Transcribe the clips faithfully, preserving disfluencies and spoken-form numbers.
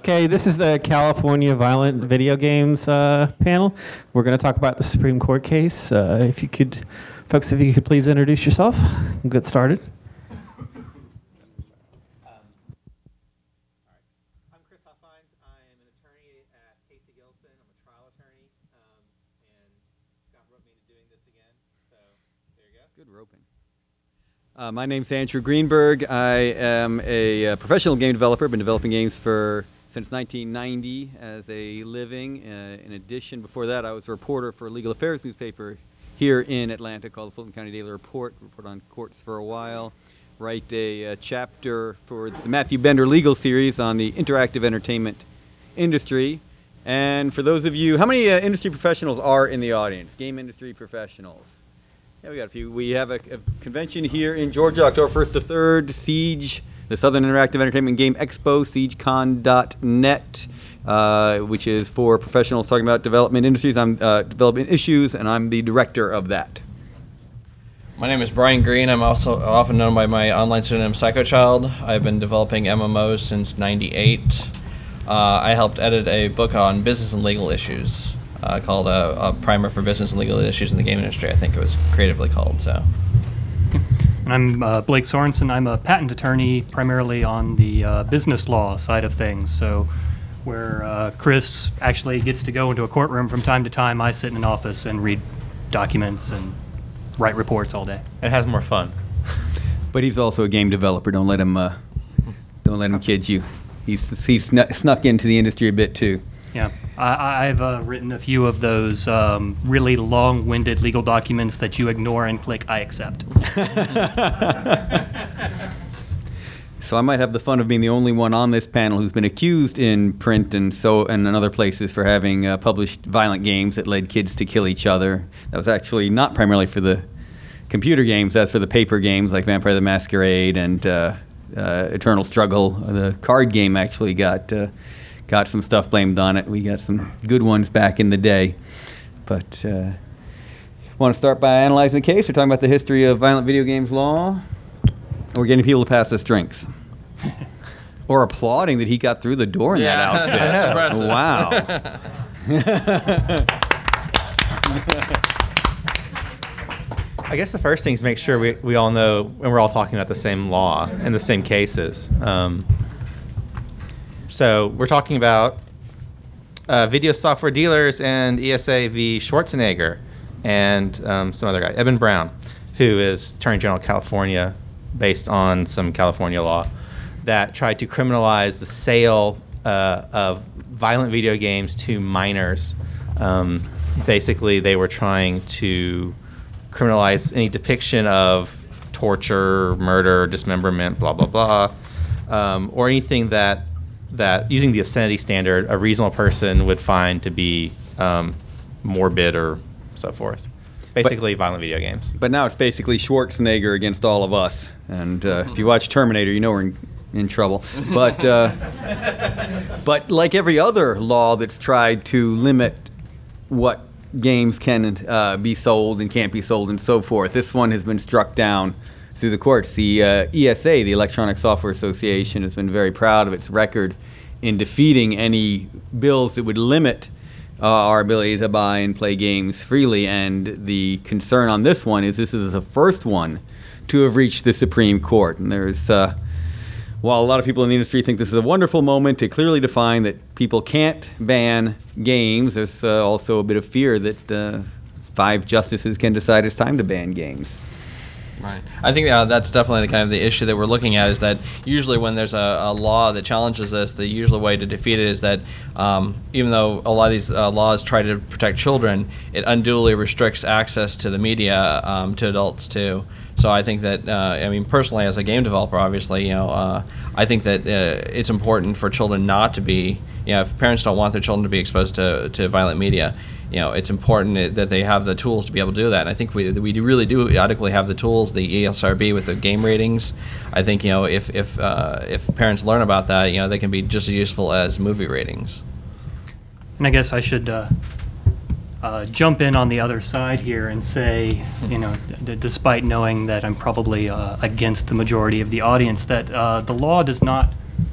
Okay, this is the California Violent Video Games uh, panel. We're going to talk about the Supreme Court case. Uh, if you could, folks, if you could please introduce yourself and get started. Uh, my name's Andrew Greenberg. I am a, uh professional game developer. Been developing games for since nineteen ninety as a living. Uh, in addition, before that, I was a reporter for a legal affairs newspaper here in Atlanta called the Fulton County Daily Report. Report on courts for a while. Write a, a chapter for the Matthew Bender legal series on the interactive entertainment industry. And for those of you, how many uh, industry professionals are in the audience? Game industry professionals. Yeah, we got a few. We have a, a convention here in Georgia, October first to third, Siege, the Southern Interactive Entertainment Game Expo, siege con dot net, uh, which is for professionals talking about development industries. I'm uh, development issues, and I'm the director of that. My name is Brian Green. I'm also often known by my online pseudonym Psychochild. I've been developing M M Os since ninety-eight. Uh, I helped edit a book on business and legal issues. Uh, called a, a Primer for Business and Legal Issues in the Game Industry, I think it was creatively called. So, and I'm uh, Blake Sorensen. I'm a patent attorney, primarily on the uh, business law side of things. So, where uh, Chris actually gets to go into a courtroom from time to time, I sit in an office and read documents and write reports all day. It has more fun. But he's also a game developer. Don't let him. Uh, don't let him kid you. He's he's snuck, snuck into the industry a bit too. Yeah, I, I've uh, written a few of those um, really long-winded legal documents that you ignore and click I accept. So I might have the fun of being the only one on this panel who's been accused in print and so and in other places for having uh, published violent games that led kids to kill each other. That was actually not primarily for the computer games. That's for the paper games like Vampire the Masquerade and uh, uh, Eternal Struggle. The card game actually got. Uh, Got some stuff blamed on it. We got some good ones back in the day. But uh, want to start by analyzing the case? We're talking about the history of violent video games law? Or getting people to pass us drinks? Or applauding that he got through the door in yeah, that outfit. That's impressive. Wow. I guess the first thing is make sure we, we all know, and we're all talking about the same law and the same cases. Um, So we're talking about uh, video software dealers and E S A v. Schwarzenegger and um, some other guy, Eben Brown, who is Attorney General of California based on some California law that tried to criminalize the sale uh, of violent video games to minors. Um, basically, they were trying to criminalize any depiction of torture, murder, dismemberment, blah, blah, blah, um, or anything that that using the obscenity standard, a reasonable person would find to be um, morbid or so forth. Basically, but, violent video games. But now it's basically Schwarzenegger against all of us. And uh, if you watch Terminator, you know we're in, in trouble. But uh, but like every other law that's tried to limit what games can uh, be sold and can't be sold and so forth, this one has been struck down through the courts. The uh, E S A, the Electronic Software Association, has been very proud of its record in defeating any bills that would limit uh, our ability to buy and play games freely. And the concern on this one is this is the first one to have reached the Supreme Court. And there's, uh, while a lot of people in the industry think this is a wonderful moment to clearly define that people can't ban games, there's uh, also a bit of fear that uh, five justices can decide it's time to ban games. Right. I think uh, that's definitely the kind of the issue that we're looking at, is that usually when there's a, a law that challenges this, the usual way to defeat it is that um, even though a lot of these uh, laws try to protect children, it unduly restricts access to the media um, to adults too. So I think that, uh, I mean, personally as a game developer, obviously, you know, uh, I think that uh, it's important for children not to be, you know, if parents don't want their children to be exposed to, to violent media, you know, it's important that they have the tools to be able to do that. And I think we we really do adequately have the tools, the E S R B with the game ratings. I think, you know, if if uh, if parents learn about that, you know, they can be just as useful as movie ratings. And I guess I should uh, uh, jump in on the other side here and say, you know, d- despite knowing that I'm probably uh, against the majority of the audience, that uh, the law does not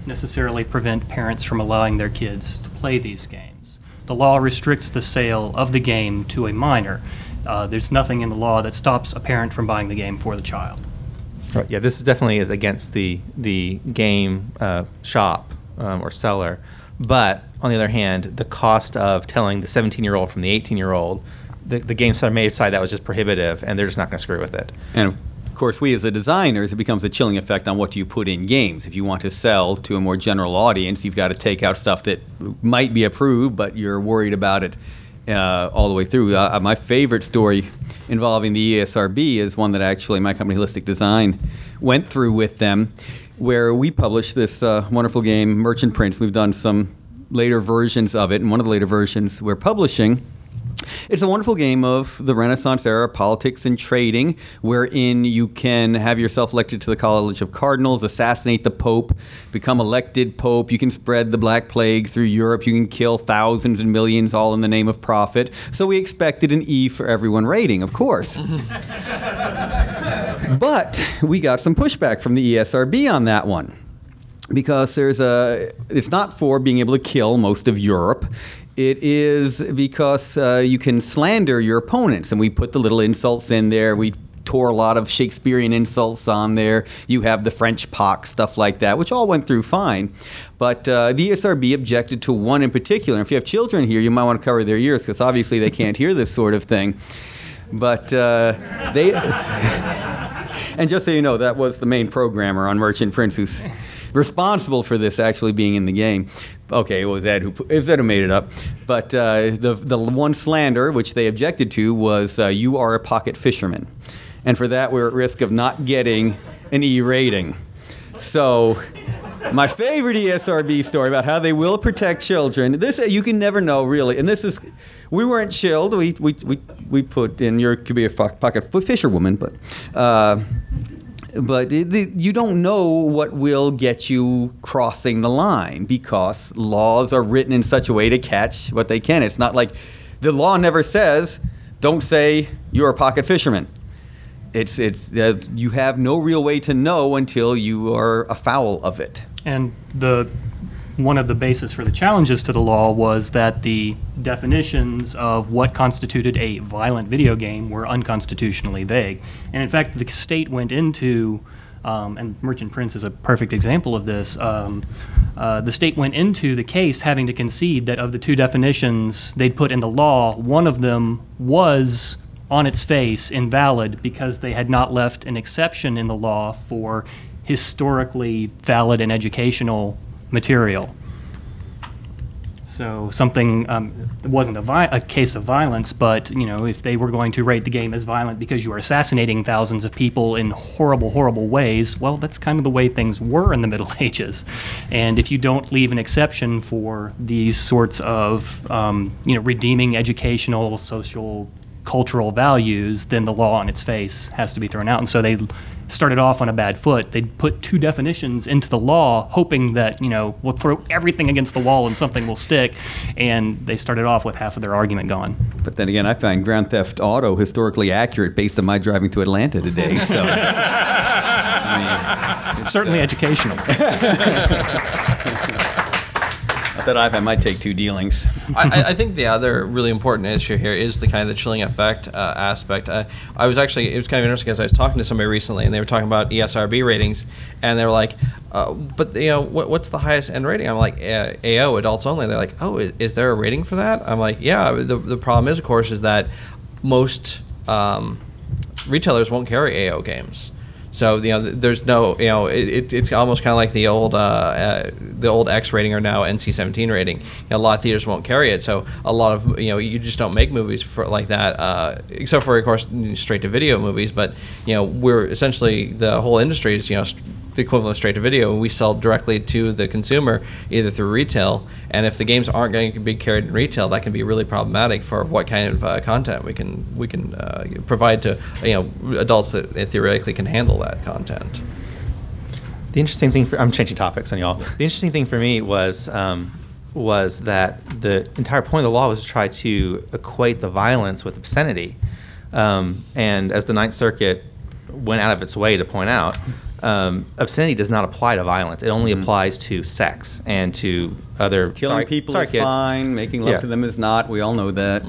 necessarily prevent parents from allowing their kids to play these games. The law restricts the sale of the game to a minor. Uh, there's nothing in the law that stops a parent from buying the game for the child. Right, yeah, this is definitely is against the the game uh, shop um, or seller. But on the other hand, the cost of telling the seventeen-year-old from the eighteen-year-old, the, the game seller may decide that was just prohibitive, and they're just not going to screw with it. And of course, we as the designers, it becomes a chilling effect on what you put in games. If you want to sell to a more general audience, you've got to take out stuff that might be approved, but you're worried about it uh, all the way through. Uh, my favorite story involving the E S R B is one that actually my company, Holistic Design, went through with them, where we published this uh, wonderful game, Merchant Prince. We've done some later versions of it, and one of the later versions we're publishing. It's a wonderful game of the Renaissance era politics and trading, wherein you can have yourself elected to the College of Cardinals, assassinate the Pope, become elected Pope. You can spread the Black Plague through Europe. You can kill thousands and millions, all in the name of profit. So we expected an E for everyone rating, of course. But we got some pushback from the E S R B on that one, because there's a, it's not for being able to kill most of Europe. It is because uh, you can slander your opponents, and we put the little insults in there. We tore a lot of Shakespearean insults on there. You have the French pox, stuff like that, which all went through fine. But uh, the E S R B objected to one in particular. And if you have children here, you might want to cover their ears, because obviously they can't hear this sort of thing. But uh, they... And just so you know, that was the main programmer on Merchant Prince who's responsible for this actually being in the game. Okay, it was Ed who, it was Ed who made it up. But uh, the, the one slander which they objected to was, uh, you are a pocket fisherman. And for that, we're at risk of not getting an E rating. So my favorite E S R B story about how they will protect children, this you can never know, really. And this is, we weren't chilled. We, we, we, we put in, you could be a pocket fisherwoman, but... Uh, But the, you don't know what will get you crossing the line, because laws are written in such a way to catch what they can. It's not like the law never says, don't say you're a pocket fisherman. It's, it's, uh, you have no real way to know until you are afoul of it. And the one of the bases for the challenges to the law was that the definitions of what constituted a violent video game were unconstitutionally vague. And in fact, the state went into, um, and Merchant Prince is a perfect example of this, um, uh, the state went into the case having to concede that of the two definitions they'd put in the law, one of them was on its face invalid because they had not left an exception in the law for historically valid and educational material. So something, um, it wasn't a, vi a case of violence, but you know, if they were going to rate the game as violent because you are assassinating thousands of people in horrible, horrible ways, well, that's kind of the way things were in the Middle Ages. And if you don't leave an exception for these sorts of, um, you know, redeeming educational, social, cultural values, then the law on its face has to be thrown out. And so they started off on a bad foot. They put two definitions into the law, hoping that, you know, we'll throw everything against the wall and something will stick. And they started off with half of their argument gone. But then again, I find Grand Theft Auto historically accurate based on my driving to Atlanta today. So, I mean, certainly uh, educational. That I've had my take two dealings. I, I think the other really important issue here is the kind of the chilling effect uh, aspect. Uh, I was actually, it was kind of interesting because I was talking to somebody recently and they were talking about E S R B ratings, and they were like, uh, but you know, what, what's the highest end rating? I'm like, uh, A O, adults only. They're like, oh, is, is there a rating for that? I'm like, yeah, the, the problem is, of course, is that most um, retailers won't carry A O games. So you know, there's no, you know, it, it's almost kind of like the old, uh, uh, the old X rating or now N C seventeen rating. You know, a lot of theaters won't carry it, so a lot of, you know, you just don't make movies for like that, uh, except for of course straight to video movies. But you know, we're essentially, the whole industry is, you know, the equivalent of straight to video, and we sell directly to the consumer either through retail. And if the games aren't going to be carried in retail, that can be really problematic for what kind of uh, content we can we can uh, provide to, you know, adults that theoretically can handle that content. The interesting thing for, I'm changing topics on y'all. The interesting thing for me was um, was that the entire point of the law was to try to equate the violence with obscenity. Um, and as the Ninth Circuit went out of its way to point out, um, obscenity does not apply to violence. It only mm-hmm. applies to sex and to other killing sorry, people sorry, is kids. fine. Making love Yeah. to them is not. We all know that.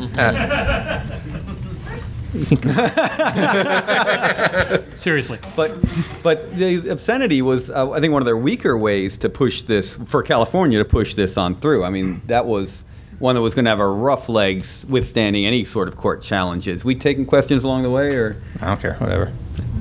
Uh, Seriously. But but the obscenity was, uh, I think, one of their weaker ways to push this, for California to push this on through. I mean, that was one that was going to have a rough legs withstanding any sort of court challenges. We taking questions along the way, or? I don't care, whatever.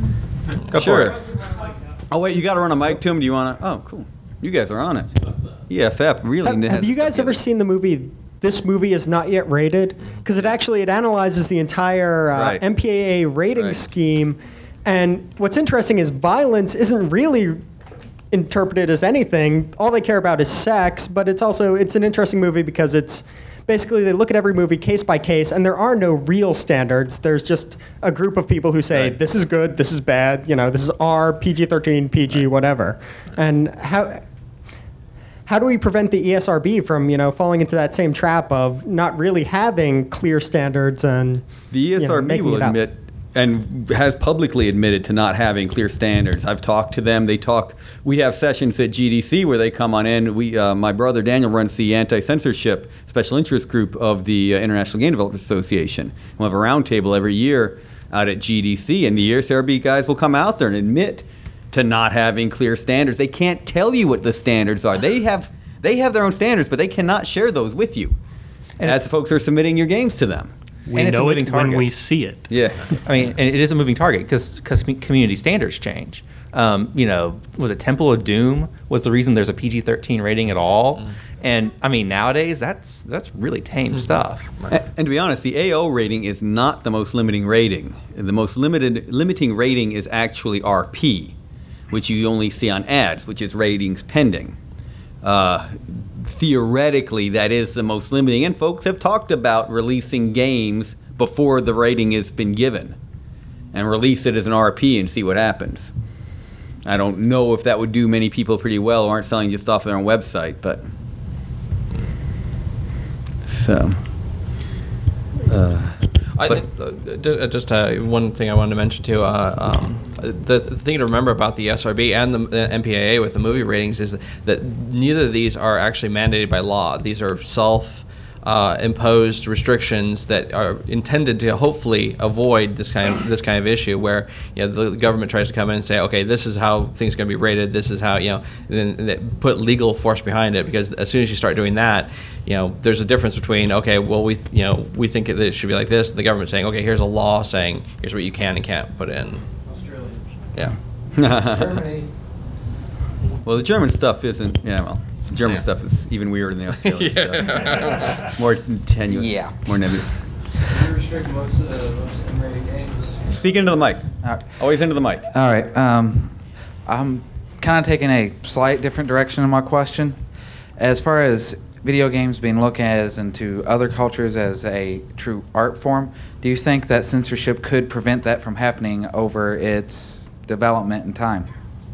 Go Sure. for it. Oh, wait, you got to run a mic to him? Do you want to? Oh, cool. You guys are on it. E F F really Have, has have you stuff guys ever together. seen the movie This Movie Is Not Yet Rated? Because it actually it analyzes the entire uh, Right. M P A A rating Right. scheme. And what's interesting is violence isn't really interpreted as anything. All they care about is sex, but it's also it's an interesting movie because it's basically they look at every movie case by case, and there are no real standards. There's just a group of people who say Right. this is good, this is bad, you know, this is R, P G thirteen, P G, whatever. And how how do we prevent the E S R B from, you know, falling into that same trap of not really having clear standards and The E S R B you know, making will it up? admit and has publicly admitted to not having clear standards. I've talked to them. They talk. We have sessions at G D C where they come on in. We, uh, my brother Daniel runs the anti-censorship special interest group of the uh, International Game Development Association. We'll have a roundtable every year out at G D C, and the E S R B guys will come out there and admit to not having clear standards. They can't tell you what the standards are. They have they have their own standards, but they cannot share those with you. And as folks are submitting your games to them. We And it's a know moving it when target. we see it. Yeah. I mean, and it is a moving target because community standards change. Um, you know, was it Temple of Doom was the reason there's a P G thirteen rating at all? Mm. And I mean, nowadays that's that's really tame mm-hmm. stuff. And, and to be honest, the A O rating is not the most limiting rating. The most limited limiting rating is actually R P, which you only see on ads, which is ratings pending. Uh, theoretically, that is the most limiting, and folks have talked about releasing games before the rating has been given, and release it as an R P and see what happens. I don't know if that would do many people pretty well who aren't selling just off their own website, but so. Uh, I But- think uh, ju- uh, just uh, one thing I wanted to mention too. Uh, um, the, the thing to remember about the E S R B and the, the M P A A with the movie ratings is that neither of these are actually mandated by law. These are self. Uh, imposed restrictions that are intended to hopefully avoid this kind of this kind of issue, where you know the government tries to come in and say, okay, this is how things are going to be rated. This is how you know, then they put legal force behind it. Because as soon as you start doing that, you know, there's a difference between okay, well we you know we think that it should be like this. The government saying, okay, here's a law saying here's what you can and can't put in. Australia. Yeah. Germany. Well, the German stuff isn't. Yeah, well, the German Yeah. stuff is even weirder than the Australian Yeah. stuff. More tenuous. Yeah. More nebulous. We restrict most of the most M-rated games. Speak into the mic. All right. Always into the mic. All right. Um, I'm kind of taking a slight different direction in my question. As far as video games being looked at as into other cultures as a true art form, do you think that censorship could prevent that from happening over its development in time?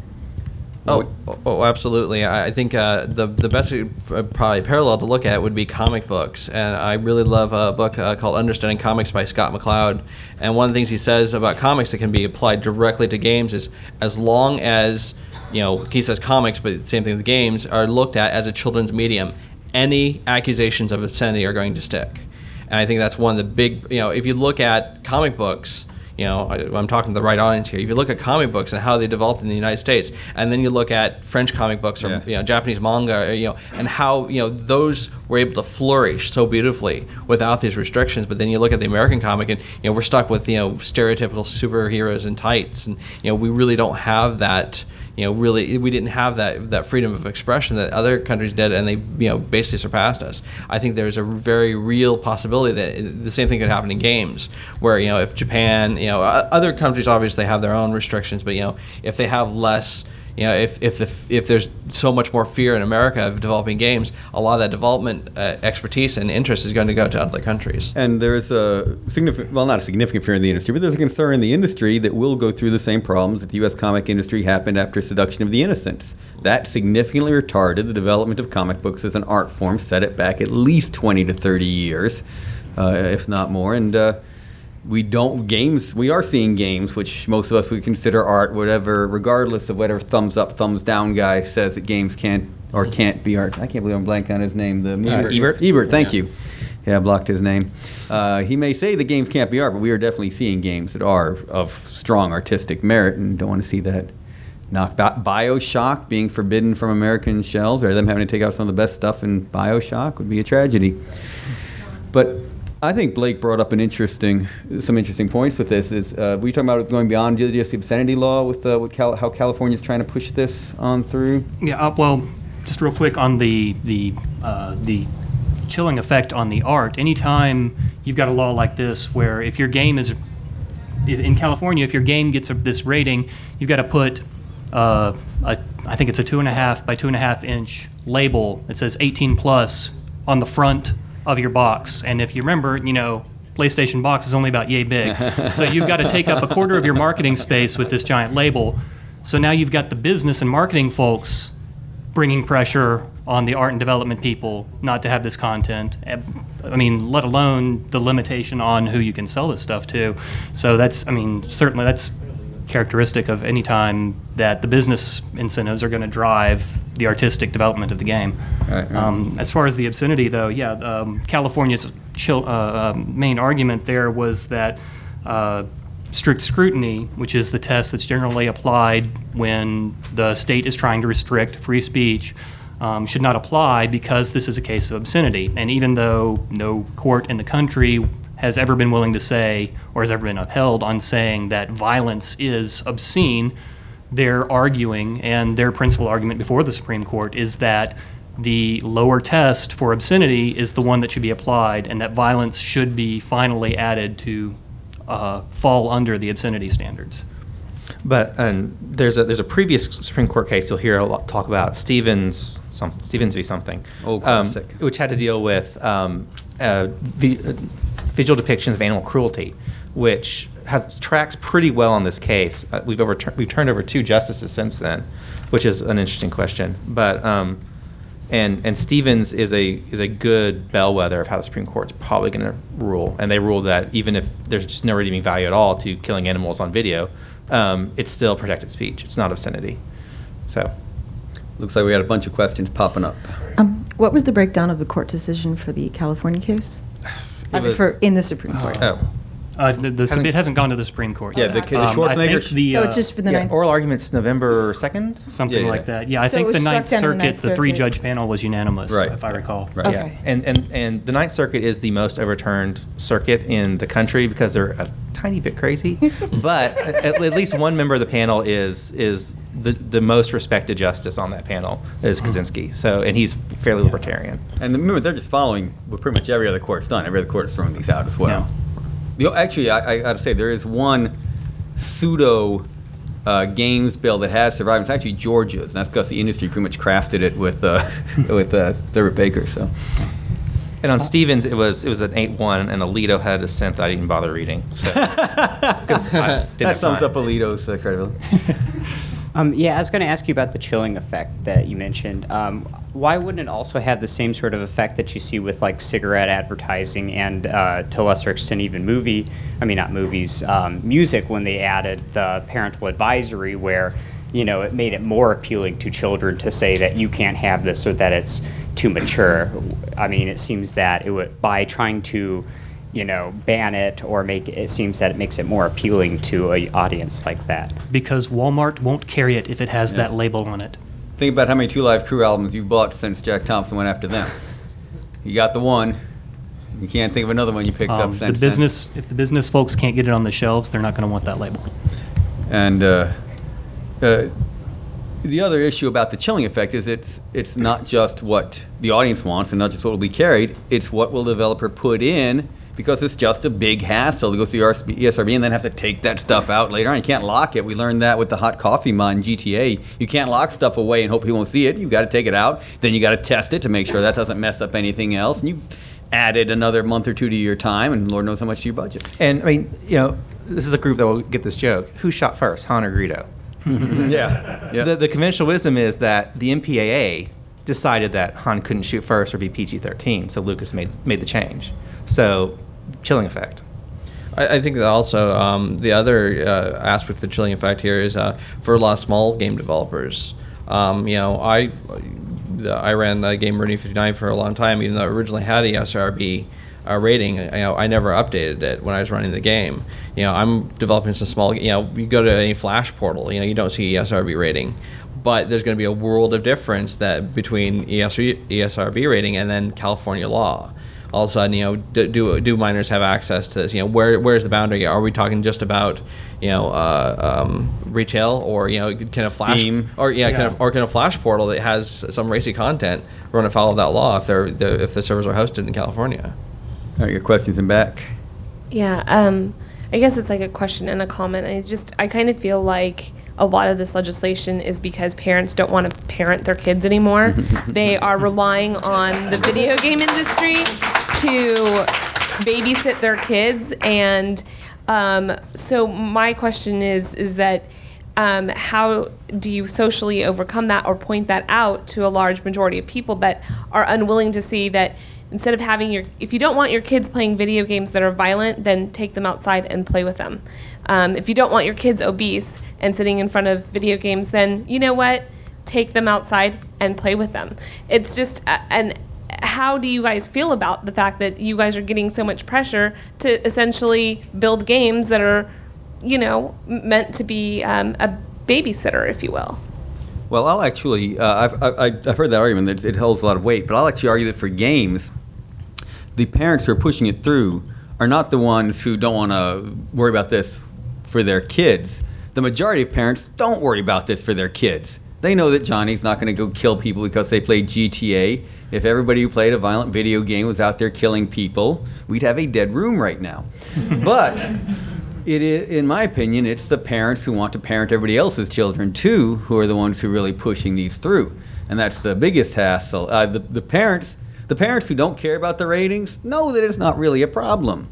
Oh, oh, absolutely. I I think uh, the the best uh, probably parallel to look at would be comic books, and I really love a book uh, called Understanding Comics by Scott McCloud. And one of the things he says about comics that can be applied directly to games is as long as you know he says comics, but the same thing with games are looked at as a children's medium, any accusations of obscenity are going to stick. And I think that's one of the big you know if you look at comic books. You know, I, I'm talking to the right audience here. If you look at comic books and how they developed in the United States, and then you look at French comic books or Yeah. you know Japanese manga, or, you know, and how you know those were able to flourish so beautifully without these restrictions. But then you look at the American comic, and you know we're stuck with you know stereotypical superheroes in tights, and you know we really don't have that. You know, really, we didn't have that that freedom of expression that other countries did, and they, you know, basically surpassed us. I think there's a very real possibility that the same thing could happen in games, where you know, if Japan, you know, other countries obviously have their own restrictions, but you know, if they have less. You know, if if the, if there's so much more fear in America of developing games, a lot of that development uh, expertise and interest is going to go to other countries. And there's a significant, well, not a significant fear in the industry, but there's a concern in the industry that we'll go through the same problems that the U S comic industry happened after Seduction of the Innocents. That significantly retarded the development of comic books as an art form, set it back at least twenty to thirty years, uh, if not more. And uh, we don't games. We are seeing games, which most of us would consider art, whatever, regardless of whatever thumbs up, thumbs down guy says that games can't or can't be art. I can't believe I'm blanking on his name. The movie Uh, Ebert? Ebert, thank Yeah. you. Yeah, I blocked his name. Uh, he may say the games can't be art, but we are definitely seeing games that are of strong artistic merit, and don't want to see that knocked out. BioShock being forbidden from American shelves, or them having to take out some of the best stuff in BioShock would be a tragedy. But I think Blake brought up an interesting, some interesting points with this. Is uh, were you talking about going beyond just the obscenity law with uh, what Cal- how California's trying to push this on through? Yeah, uh, well, just real quick on the the uh, the chilling effect on the art. Anytime you've got a law like this, where if your game is if, in California, if your game gets a, this rating, you've got to put uh, a, I think it's a two and a half by two and a half inch label that says eighteen plus on the front of your box. And if you remember, you know, PlayStation box is only about yay big, so you've got to take up a quarter of your marketing space with this giant label. So now you've got the business and marketing folks bringing pressure on the art and development people not to have this content. I mean, let alone the limitation on who you can sell this stuff to. So that's, I mean, certainly that's characteristic of any time that the business incentives are going to drive the artistic development of the game. Right, right. Um, as far as the obscenity, though, yeah, um, California's chill, uh, uh, main argument there was that uh, strict scrutiny, which is the test that's generally applied when the state is trying to restrict free speech, um, should not apply because this is a case of obscenity. And even though no court in the country has ever been willing to say or has ever been upheld on saying that violence is obscene, they're arguing, and their principal argument before the Supreme Court is that the lower test for obscenity is the one that should be applied, and that violence should be finally added to uh, fall under the obscenity standards. But um, there's a there's a previous Supreme Court case you'll hear a lot talk about, Stevens some Stevens v. something, Oh, um, classic. which had to deal with um, uh, vi- uh, visual depictions of animal cruelty, which has tracks pretty well on this case. Uh, we've overturned we've turned over two justices since then, which is an interesting question. But um, and and Stevens is a is a good bellwether of how the Supreme Court's probably going to rule. And they ruled that even if there's just no redeeming value at all to killing animals on video, um, it's still protected speech. It's not obscenity. So. Looks like we got a bunch of questions popping up. Um, what was the breakdown of the court decision for the California case? I mean, was- for in the Supreme Court. Oh. Uh, the, the, Hasn't- it hasn't gone to the Supreme Court. Yeah, yet. the, the Um, I Schwarzenegger. think the, So uh, it's just for the Yeah, ninth. oral arguments November second. something Yeah, yeah. like that. Yeah, I So it think was the struck Ninth down in the Circuit, Ninth the Circuit. three-judge panel was unanimous, Right. if I recall. Right. Okay. Yeah, and, and and the Ninth Circuit is the most overturned circuit in the country because they're a tiny bit crazy. But at, at least one member of the panel is is the the most respected justice on that panel is Kaczynski. So and he's fairly libertarian. And remember, they're just following what pretty much every other court's done. Every other court is throwing these out as well. You know, actually, I, I got to say, there is one pseudo uh, games bill that has survived. It's actually Georgia's, and that's because the industry pretty much crafted it with uh, with uh, Thurber Baker. So And on Stevens, it was it was an eight one, and Alito had a dissent that I didn't bother reading. So 'cause I didn't that have sums time. up Alito's uh, credibility. Um, yeah, I was going to ask you about the chilling effect that you mentioned. Um, why wouldn't it also have the same sort of effect that you see with like cigarette advertising and uh, to a lesser extent even movie, I mean not movies, um, music when they added the parental advisory where, you know, it made it more appealing to children to say that you can't have this or that it's too mature. I mean, it seems that it would, by trying to, you know, ban it or make it, it seems that it makes it more appealing to an audience like that. Because Walmart won't carry it if it has Yeah. that label on it. Think about how many Two Live Crew albums you've bought since Jack Thompson went after them. You got the one. You can't think of another one you picked Um, up the since then. business, if the business folks can't get it on the shelves, they're not going to want that label. And uh, uh, the other issue about the chilling effect is it's it's not just what the audience wants and not just what will be carried. It's what will the developer put in, because it's just a big hassle to go through the E S R B and then have to take that stuff out later on. You can't lock it. We learned that with the hot coffee mod in G T A. You can't lock stuff away and hope people won't see it. You've got to take it out. Then you got to test it to make sure that doesn't mess up anything else. And you've added another month or two to your time, and Lord knows how much to your budget. And I mean, you know, this is a group that will get this joke. Who shot first, Han or Greedo? yeah. yeah. The, the conventional wisdom is that the M P A A decided that Han couldn't shoot first or be P G thirteen, so Lucas made made the change. So, chilling effect. I, I think that also um, the other uh, aspect of the chilling effect here is uh, for a lot of small game developers. Um, you know, I I ran uh, Game Meridian fifty-nine for a long time, even though it originally had a E S R B uh, rating. You know, I never updated it when I was running the game. You know, I'm developing some small. You know, you go to any Flash portal, you know, you don't see E S R B rating, but there's going to be a world of difference that between E S R B rating and then California law. All of a sudden, you know, do, do do minors have access to this? You know, where where's the boundary? Are we talking just about, you know, uh, um, retail, or you know, can a flash Steam. or yeah, Yeah. Can a, or can a flash portal that has some racy content run afoul of that law if they're the, if the servers are hosted in California? All right, your questions in back. Yeah, um, I guess it's like a question and a comment. I just, I kind of feel like a lot of this legislation is because parents don't want to parent their kids anymore. They are relying on the video game industry to babysit their kids. And um, so my question is, is that um, how do you socially overcome that or point that out to a large majority of people that are unwilling to see that instead of having your, if you don't want your kids playing video games that are violent, then take them outside and play with them. Um, if you don't want your kids obese and sitting in front of video games, then you know what? Take them outside and play with them. It's just, uh, and how do you guys feel about the fact that you guys are getting so much pressure to essentially build games that are, you know, meant to be um, a babysitter, if you will? Well, I'll actually, uh, I've, I've, I've heard that argument that it holds a lot of weight, but I'll actually argue that for games, the parents who are pushing it through are not the ones who don't want to worry about this for their kids. The majority of parents don't worry about this for their kids. They know that Johnny's not going to go kill people because they played G T A. If everybody who played a violent video game was out there killing people, we'd have a dead room right now. But it is, in my opinion, it's the parents who want to parent everybody else's children too, who are the ones who are really pushing these through. And that's the biggest hassle. Uh, the, the parents, the parents who don't care about the ratings know that it's not really a problem.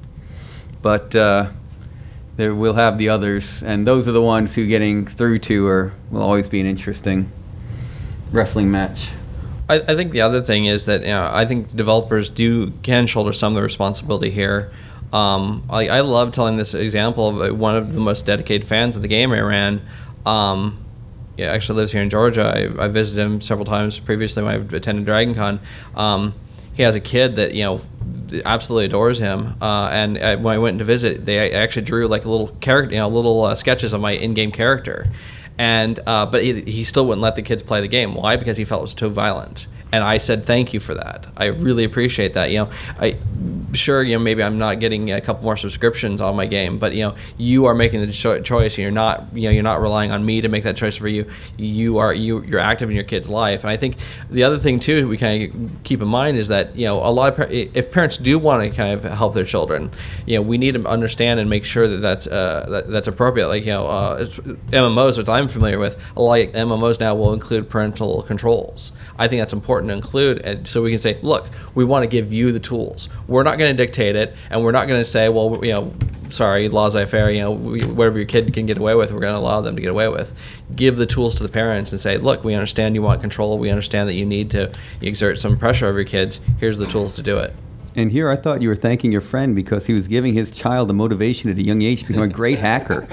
But uh, there we'll have the others, and those are the ones who getting through to are will always be an interesting wrestling match. I, I think the other thing is that, you know, I think developers do can shoulder some of the responsibility here. Um, I, I love telling this example of one of the most dedicated fans of the game I ran. Um, yeah, actually lives here in Georgia. I, I visited him several times previously when I attended DragonCon. Um, he has a kid that, you know, absolutely adores him. Uh, and I, when I went to visit, they actually drew like a little character, you know, little uh, sketches of my in-game character. And uh, but he, he still wouldn't let the kids play the game. Why? Because he felt it was too violent. And I said, thank you for that. I really appreciate that. You know, I sure, you know, maybe I'm not getting a couple more subscriptions on my game, but you know, you are making the cho- choice. And you're not, you know, you're not relying on me to make that choice for you. You are, you, you're active in your kid's life. And I think the other thing too we kind of keep in mind is that, you know, a lot of par- if parents do want to kind of help their children, you know, we need to understand and make sure that that's uh, that, that's appropriate. Like, you know, uh, M M Os, which I'm familiar with, a lot of M M Os now will include parental controls. I think that's important to include, and so we can say, look, we want to give you the tools. We're not going to dictate it, and we're not going to say, well, you know, sorry, laissez-faire, you know, we, whatever your kid can get away with, we're going to allow them to get away with. Give the tools to the parents and say, look, we understand you want control. We understand that you need to exert some pressure over your kids. Here's the tools to do it. And here I thought you were thanking your friend because he was giving his child the motivation at a young age to become a great hacker.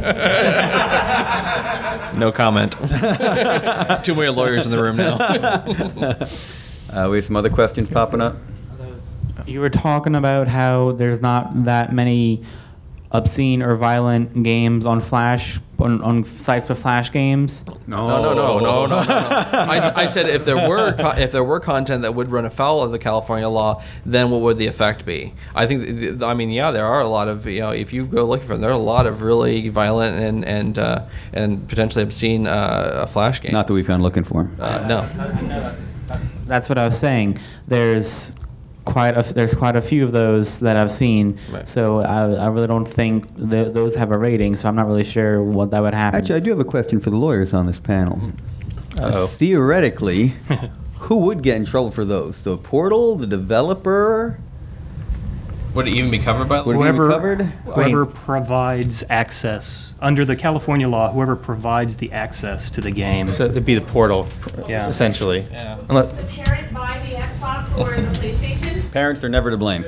No comment. Too many lawyers in the room now. uh, we have some other questions popping up. You were talking about how there's not that many obscene or violent games on Flash, on, on sites with Flash games. No, no, no, no, no, no, no. no. I, I said if there were co- if there were content that would run afoul of the California law, then what would the effect be? I think, th- th- I mean, yeah, there are a lot of, you know, if you go looking for them, there are a lot of really violent and and uh, and potentially obscene uh, Flash games. Not that we found looking for. Uh, no. That's what I was saying. There's quite a there's quite a few of those that I've seen. Right. So I, I really don't think th- those have a rating. So I'm not really sure what that would happen. Actually, I do have a question for the lawyers on this panel. Uh-oh. Theoretically, who would get in trouble for those? The portal, the developer? Would it even be covered by Would it Whoever, be covered? whoever provides access, under the California law, whoever provides the access to the game. So it'd be the portal, Yeah. essentially. Yeah. Unless, The parent buy the Xbox or the PlayStation, Parents are never to blame.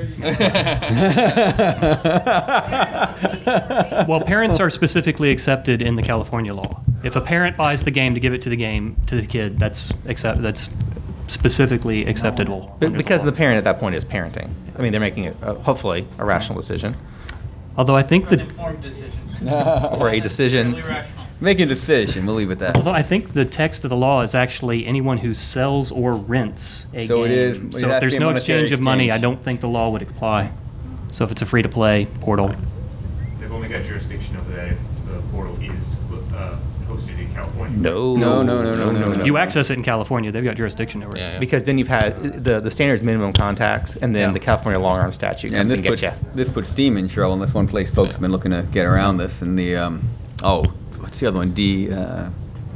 Well, parents are specifically accepted in the California law. If a parent buys the game to give it to the game to the kid, that's accept that's specifically acceptable. But because the parent at that point is parenting. I mean, they're making it, uh, hopefully, a rational decision. Although I think that Informed decision. Or a decision. Making a decision, we'll leave it that. Although I think the text of the law is actually anyone who sells or rents a So game. it is- it So has if to there's be a no monetary exchange of money, I exchange. don't think the law would apply. So if it's a free-to-play portal. They've only got jurisdiction over that if the portal is uh, hosted in California. No. No, no, no, no, no, no. You access it in California, they've got jurisdiction over it. Yeah, yeah. Because then you've had the the standards minimum contacts, and then Yeah. the California long arm statute Yeah, and comes this and gets puts, you. this puts Steam in trouble, and that's one place folks have been looking to get around this. And the, um, oh, what's the other one? D, uh,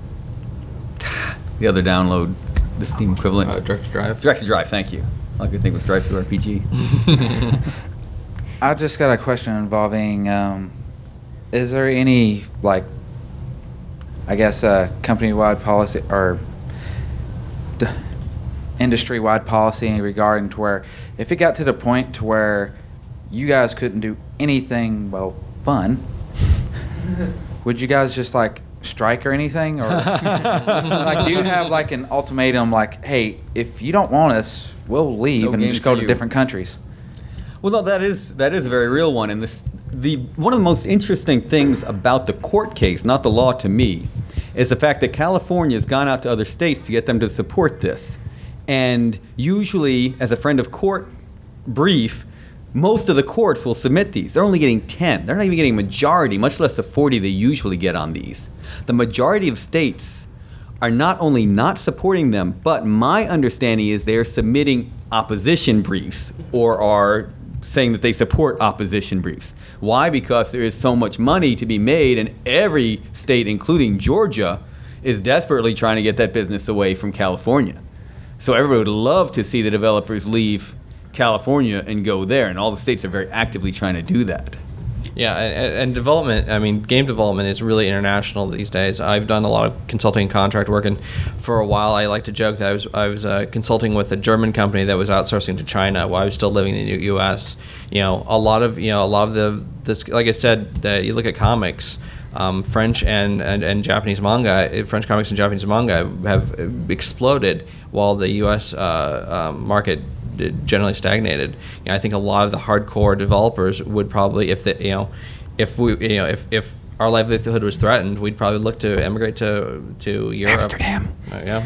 the other download, the Steam equivalent. Uh, Direct to Drive. Direct to Drive, thank you. All I could think was Drive Through R P G. I just got a question involving, um, is there any, like, I guess, uh, company-wide policy or d- industry-wide policy regarding to where if it got to the point to where you guys couldn't do anything, well, fun, would you guys just, like, strike or anything? Or, like, do you have, like, an ultimatum, like, hey, if you don't want us, we'll leave No and game just for go to you. different countries? Well, no, that is that is a very real one, and this the one of the most interesting things about the court case, not the law to me, is the fact that California has gone out to other states to get them to support this, and usually, as a friend of court brief, most of the courts will submit these. They're only getting ten. They're not even getting a majority, much less the forty they usually get on these. The majority of states are not only not supporting them, but my understanding is they are submitting opposition briefs or are saying that they support opposition briefs. Why? Because there is so much money to be made, and every state, including Georgia, is desperately trying to get that business away from California. So everybody would love to see the developers leave California and go there, and all the states are very actively trying to do that. Yeah, and, and development, I mean, game development is really international these days. I've done a lot of consulting and contract work, and for a while I like to joke that I was I was uh, consulting with a German company that was outsourcing to China while I was still living in the U S. You know, a lot of, you know, a lot of the, this, like I said, that you look at comics, um, French and, and, and Japanese manga, eh, French comics and Japanese manga have exploded while the U S uh, um, market generally stagnated. You know, I think a lot of the hardcore developers would probably, if the, you know, if we, you know, if, if our livelihood was threatened, we'd probably look to emigrate to to Europe. Amsterdam. Uh, yeah.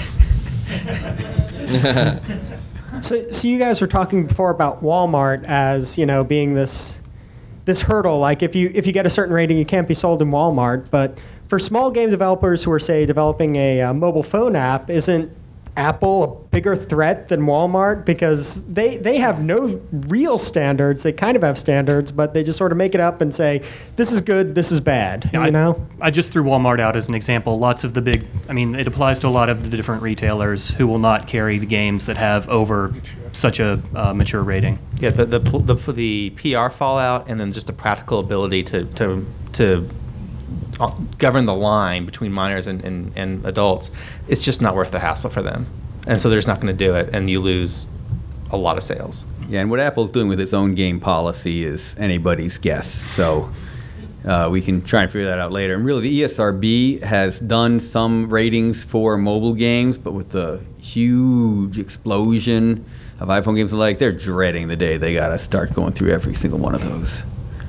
So, so you guys were talking before about Walmart as, you know, being this this hurdle. Like if you if you get a certain rating, you can't be sold in Walmart. But for small game developers who are, say, developing a uh, mobile phone app, isn't Apple a bigger threat than Walmart? Because they, they have no real standards. They kind of have standards, but they just sort of make it up and say, this is good, this is bad, Yeah, you I, know? I just threw Walmart out as an example. Lots of the big, I mean, it applies to a lot of the different retailers who will not carry the games that have over such a uh, mature rating. Yeah, the, the the the P R fallout, and then just the practical ability to to to govern the line between minors and, and, and adults. It's just not worth the hassle for them, and so they're just not going to do it, and you lose a lot of sales. Yeah, and what Apple's doing with its own game policy is anybody's guess. So uh, we can try and figure that out later. And really, the E S R B has done some ratings for mobile games, but with the huge explosion of iPhone games and the like, they're dreading the day they got to start going through every single one of those.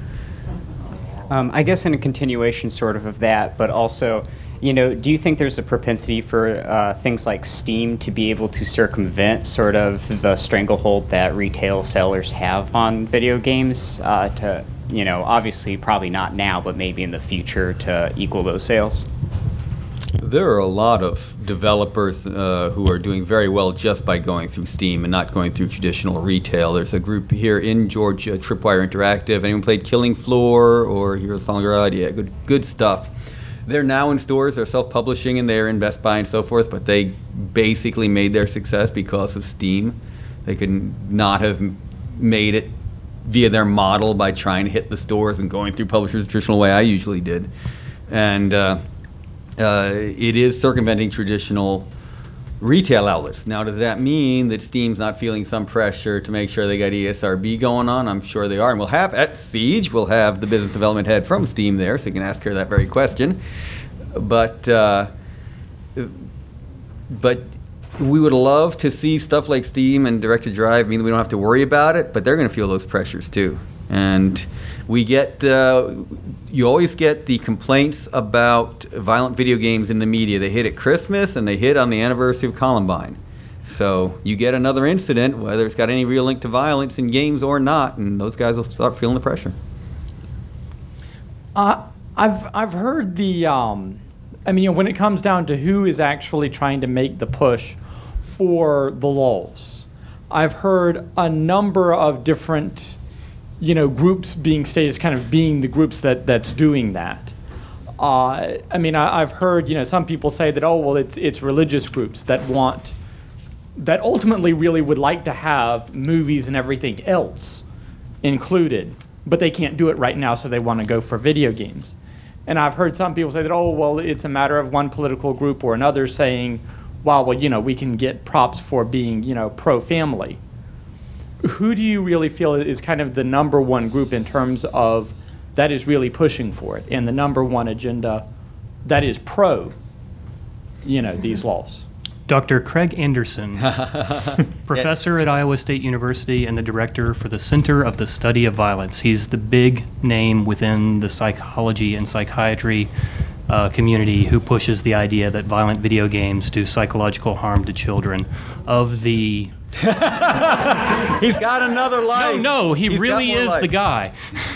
Um, I guess in a continuation sort of of that, but also, you know, do you think there's a propensity for uh, things like Steam to be able to circumvent sort of the stranglehold that retail sellers have on video games uh, to, you know, obviously probably not now, but maybe in the future to equal those sales? There are a lot of developers uh, who are doing very well just by going through Steam and not going through traditional retail. There's a group here in Georgia, Tripwire Interactive. Anyone played Killing Floor or Heroes of Stalingrad? Yeah, good, good stuff. They're now in stores. They're self-publishing, and they're in Best Buy and so forth. But they basically made their success because of Steam. They could not have made it via their model by trying to hit the stores and going through publishers the traditional way I usually did. And uh, Uh, it is circumventing traditional retail outlets. Now, does that mean that Steam's not feeling some pressure to make sure they got E S R B going on? I'm sure they are. And we'll have, at Siege, we'll have the business development head from Steam there, so you can ask her that very question. But, uh, but we would love to see stuff like Steam and Direct to Drive mean that we don't have to worry about it, but they're going to feel those pressures too. And we get, uh, you always get the complaints about violent video games in the media. They hit at Christmas and they hit on the anniversary of Columbine. So you get another incident, whether it's got any real link to violence in games or not, and those guys will start feeling the pressure. Uh, I've, I've heard the, um, I mean, you know, when it comes down to who is actually trying to make the push for the laws, I've heard a number of different, you know, groups being stated as kind of being the groups that that's doing that. Uh, I mean, I, I've heard, you know, some people say that, oh, well, it's it's religious groups that want, that ultimately really would like to have movies and everything else included, but they can't do it right now, so they want to go for video games. And I've heard some people say that, oh, well, it's a matter of one political group or another saying, well, well, you know, we can get props for being, you know, pro-family. Who do you really feel is kind of the number one group in terms of that is really pushing for it and the number one agenda that is pro, you know, these laws? Doctor Craig Anderson, professor at Iowa State University and the director for the Center of the Study of Violence. He's the big name within the psychology and psychiatry Uh, community who pushes the idea that violent video games do psychological harm to children. Of the He's got another life. No, no, he He's really got more is life. the guy.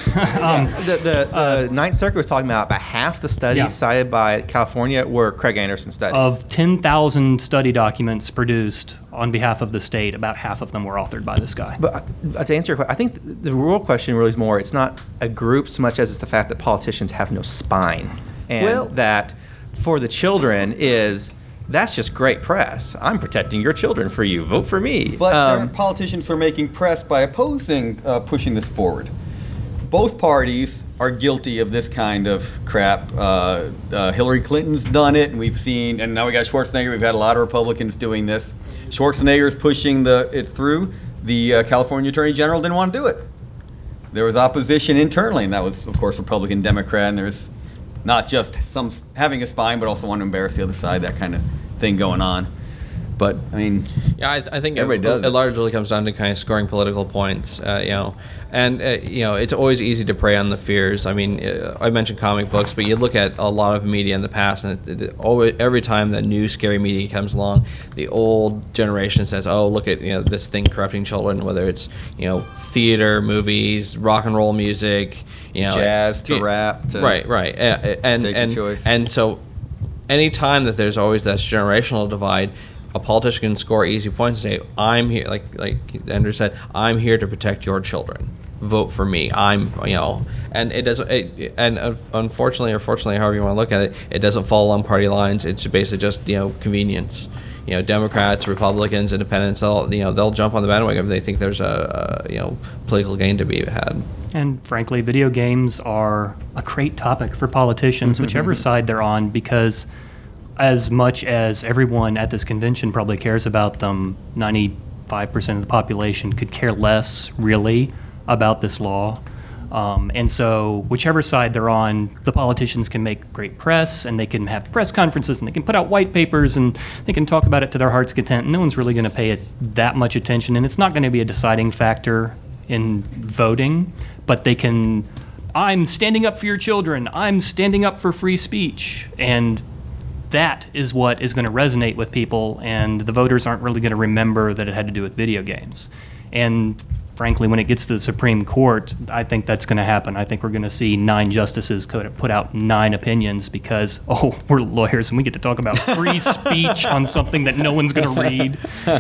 um, the the, the Ninth Circuit was talking about about half the studies Yeah. cited by California were Craig Anderson studies. Of ten thousand study documents produced on behalf of the state, about half of them were authored by this guy. But uh, to answer your question, I think th- the real question really is more, it's not a group so much as it's the fact that politicians have no spine. And Well- that for the children is, that's just great press. I'm protecting your children for you. Vote for me. But Um, there are politicians who are making press by opposing uh, pushing this forward. Both parties are guilty of this kind of crap. Uh, uh, Hillary Clinton's done it, and we've seen, and now we got Schwarzenegger. We've had a lot of Republicans doing this. Schwarzenegger's pushing the it through. The uh, California Attorney General didn't want to do it. There was opposition internally, and that was, of course, Republican, Democrat, and there's not just some s- having a spine, but also want to embarrass the other side, that kind of thing going on. But, I mean, Yeah, I, I think it, Everybody does it it. largely comes down to kind of scoring political points, uh, you know, and uh, you know it's always easy to prey on the fears. I mean, uh, I mentioned comic books, but you look at a lot of media in the past, and it, it, always, every time that new scary media comes along, the old generation says, "Oh, look at you know this thing corrupting children," whether it's you know theater, movies, rock and roll music, you know, jazz to it- rap to right, right, and and take your and, choice. and so anytime that there's always that generational divide, a politician can score easy points and say, "I'm here," like like Andrew said, "I'm here to protect your children. Vote for me." I'm, you know, and it doesn't. It, and uh, unfortunately or fortunately, however you want to look at it, it doesn't fall along party lines. It's basically just you know convenience. You know, Democrats, Republicans, Independents, they'll you know they'll jump on the bandwagon if they think there's a, a you know political gain to be had. And frankly, video games are a great topic for politicians, whichever side they're on, because as much as everyone at this convention probably cares about them, ninety-five percent of the population could care less, really, about this law. Um, and so whichever side they're on, the politicians can make great press, and they can have press conferences, and they can put out white papers, and they can talk about it to their heart's content, and no one's really going to pay it that much attention, and it's not going to be a deciding factor in voting, but they can, I'm standing up for your children, I'm standing up for free speech, and that is what is going to resonate with people, and the voters aren't really going to remember that it had to do with video games. And frankly, when it gets to the Supreme Court, I think that's going to happen. I think we're going to see nine justices co- put out nine opinions because, oh, we're lawyers and we get to talk about free speech on something that no one's going to read.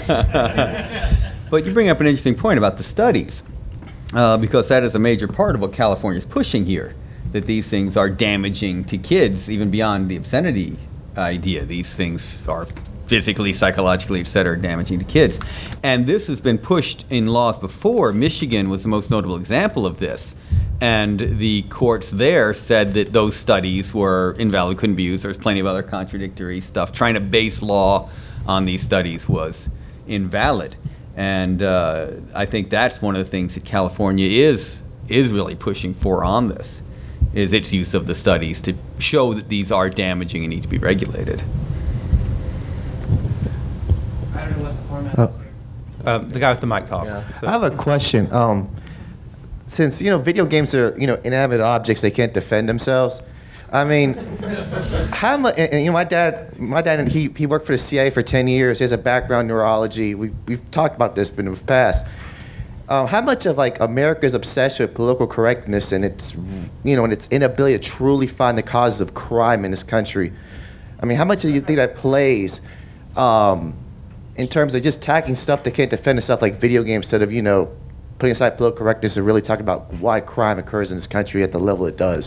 But you bring up an interesting point about the studies, uh, because that is a major part of what California is pushing here, that these things are damaging to kids, even beyond the obscenity idea. These things are physically, psychologically, et cetera, damaging to kids. And this has been pushed in laws before. Michigan was the most notable example of this. And the courts there said that those studies were invalid, couldn't be used. There's plenty of other contradictory stuff, trying to base law on these studies was invalid. And uh, I think that's one of the things that California is is really pushing for on this, is its use of the studies to show that these are damaging and need to be regulated. I don't know what the format Oh. is here. Um, the guy with the mic talks. So- I have a question. Um, since you know video games are you know inanimate objects, they can't defend themselves. I mean, how much? And, and, you know, my dad, my dad, and he he worked for the C I A for ten years. He has a background in neurology. We we've talked about this in the past. Um, how much of like America's obsession with political correctness and its you know and its inability to truly find the causes of crime in this country? I mean, how much do you think that plays? Um, in terms of just tackling stuff that can't defend itself, like video games, instead of, you know, putting aside political correctness and really talking about why crime occurs in this country at the level it does.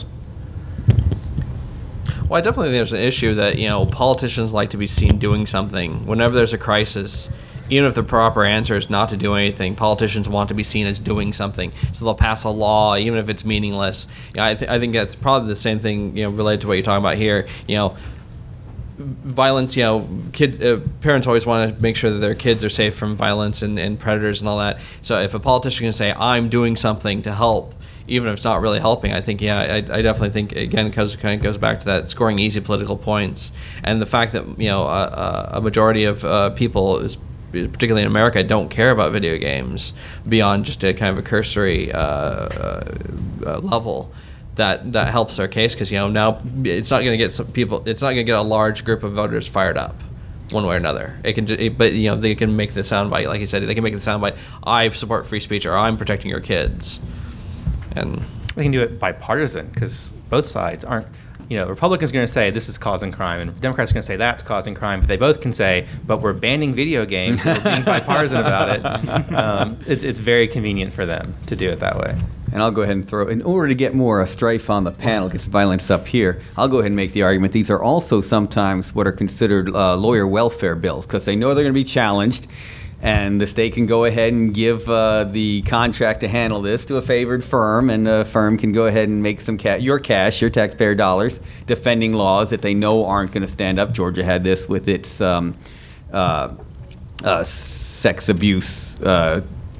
Well, I definitely think there's an issue that, you know, politicians like to be seen doing something. Whenever there's a crisis, even if the proper answer is not to do anything, politicians want to be seen as doing something. So they'll pass a law, even if it's meaningless. You know, I, th- I think that's probably the same thing, you know, related to what you're talking about here. You know, violence, you know, kids, uh, parents always want to make sure that their kids are safe from violence and, and predators and all that. So if a politician can say, I'm doing something to help, even if it's not really helping, I think, yeah, I, I definitely think, again, because it kind of goes back to that scoring easy political points. And the fact that, you know, a, a majority of uh, people, is, particularly in America, don't care about video games beyond just a kind of a cursory uh, uh, uh, level. That that helps their case, because, you know, now it's not going to get some people, it's not going to get a large group of voters fired up one way or another. It can, ju- it, but you know, they can make the soundbite, like you said, they can make the soundbite, I support free speech, or I'm protecting your kids, and they can do it bipartisan, because both sides aren't. You know, Republicans are going to say this is causing crime, and Democrats are going to say that's causing crime. But they both can say, but we're banning video games. And we're being bipartisan about it. Um, it's it's very convenient for them to do it that way. And I'll go ahead and throw, in order to get more uh, strife on the panel, get some violence up here, I'll go ahead and make the argument these are also sometimes what are considered uh, lawyer welfare bills, because they know they're going to be challenged, and the state can go ahead and give uh, the contract to handle this to a favored firm, and the firm can go ahead and make some ca- your cash, your taxpayer dollars, defending laws that they know aren't going to stand up. Georgia had this with its um, uh, uh, sex abuse uh,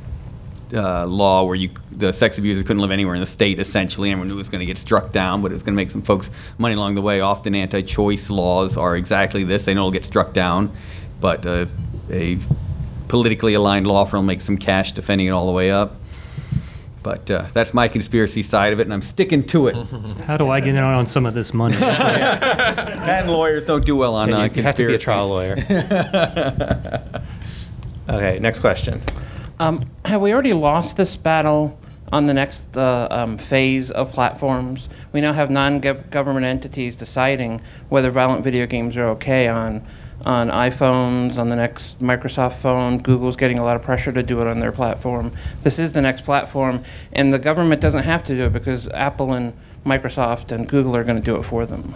uh, law, where you the sex abusers couldn't live anywhere in the state, essentially. Everyone knew it was going to get struck down, but it was going to make some folks money along the way. Often anti-choice laws are exactly this. They know it'll get struck down, but uh, a politically aligned law firm makes some cash defending it all the way up. But uh, that's my conspiracy side of it, and I'm sticking to it. How do I get in on some of this money? Patent lawyers don't do well on Yeah, uh, you, you have to be a conspiracies. trial lawyer. Okay, next question. Um, have we already lost this battle on the next uh, um, phase of platforms? We now have non-government entities deciding whether violent video games are okay on on iPhones, on the next Microsoft phone. Google's getting a lot of pressure to do it on their platform. This is the next platform, and the government doesn't have to do it because Apple and Microsoft and Google are going to do it for them.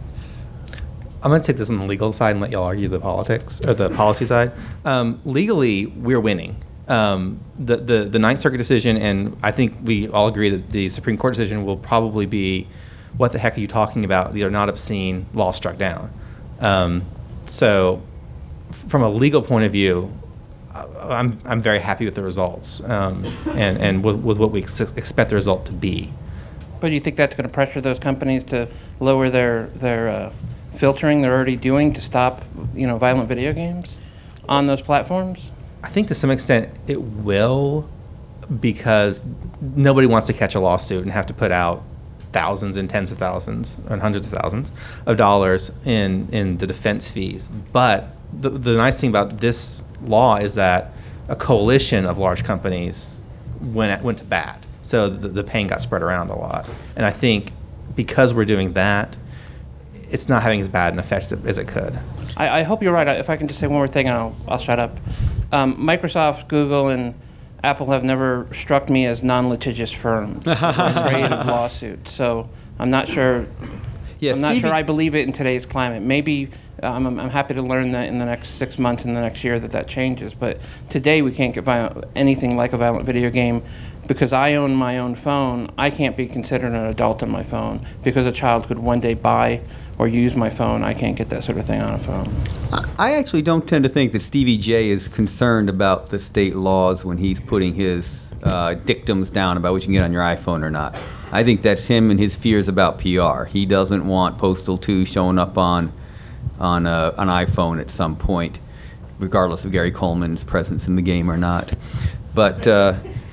I'm going to take this on the legal side and let y'all argue the politics or the policy side. Um, legally, we're winning. Um, the, the the Ninth Circuit decision, and I think we all agree that the Supreme Court decision will probably be, what the heck are you talking about? These are not obscene, law struck down. Um, so, f- from a legal point of view, I- I'm I'm very happy with the results, um, and and with, with what we ex- expect the result to be. But do you think that's going to pressure those companies to lower their their uh, filtering they're already doing to stop, you know, violent video games on those platforms? I think to some extent it will, because nobody wants to catch a lawsuit and have to put out thousands and tens of thousands and hundreds of thousands of dollars in, in the defense fees. But the, the nice thing about this law is that a coalition of large companies went, at, went to bat. So the, the pain got spread around a lot. And I think because we're doing that, it's not having as bad an effect as it, as it could. I, I hope you're right. If I can just say one more thing, and I'll, I'll shut up. Um, Microsoft, Google, and Apple have never struck me as non-litigious firms afraid of lawsuits. So I'm not sure. Yeah, I'm not Stevie- sure I believe it in today's climate. Maybe Um, I'm, I'm happy to learn that in the next six months, in the next year, that that changes. But today we can't get violent, anything like a violent video game because I own my own phone. I can't be considered an adult on my phone because a child could one day buy or use my phone. I can't get that sort of thing on a phone. I actually don't tend to think that Stevie J is concerned about the state laws when he's putting his uh, dictums down about what you can get on your iPhone or not. I think that's him and his fears about P R. He doesn't want Postal two showing up on on a, an iPhone at some point, regardless of Gary Coleman's presence in the game or not. But uh,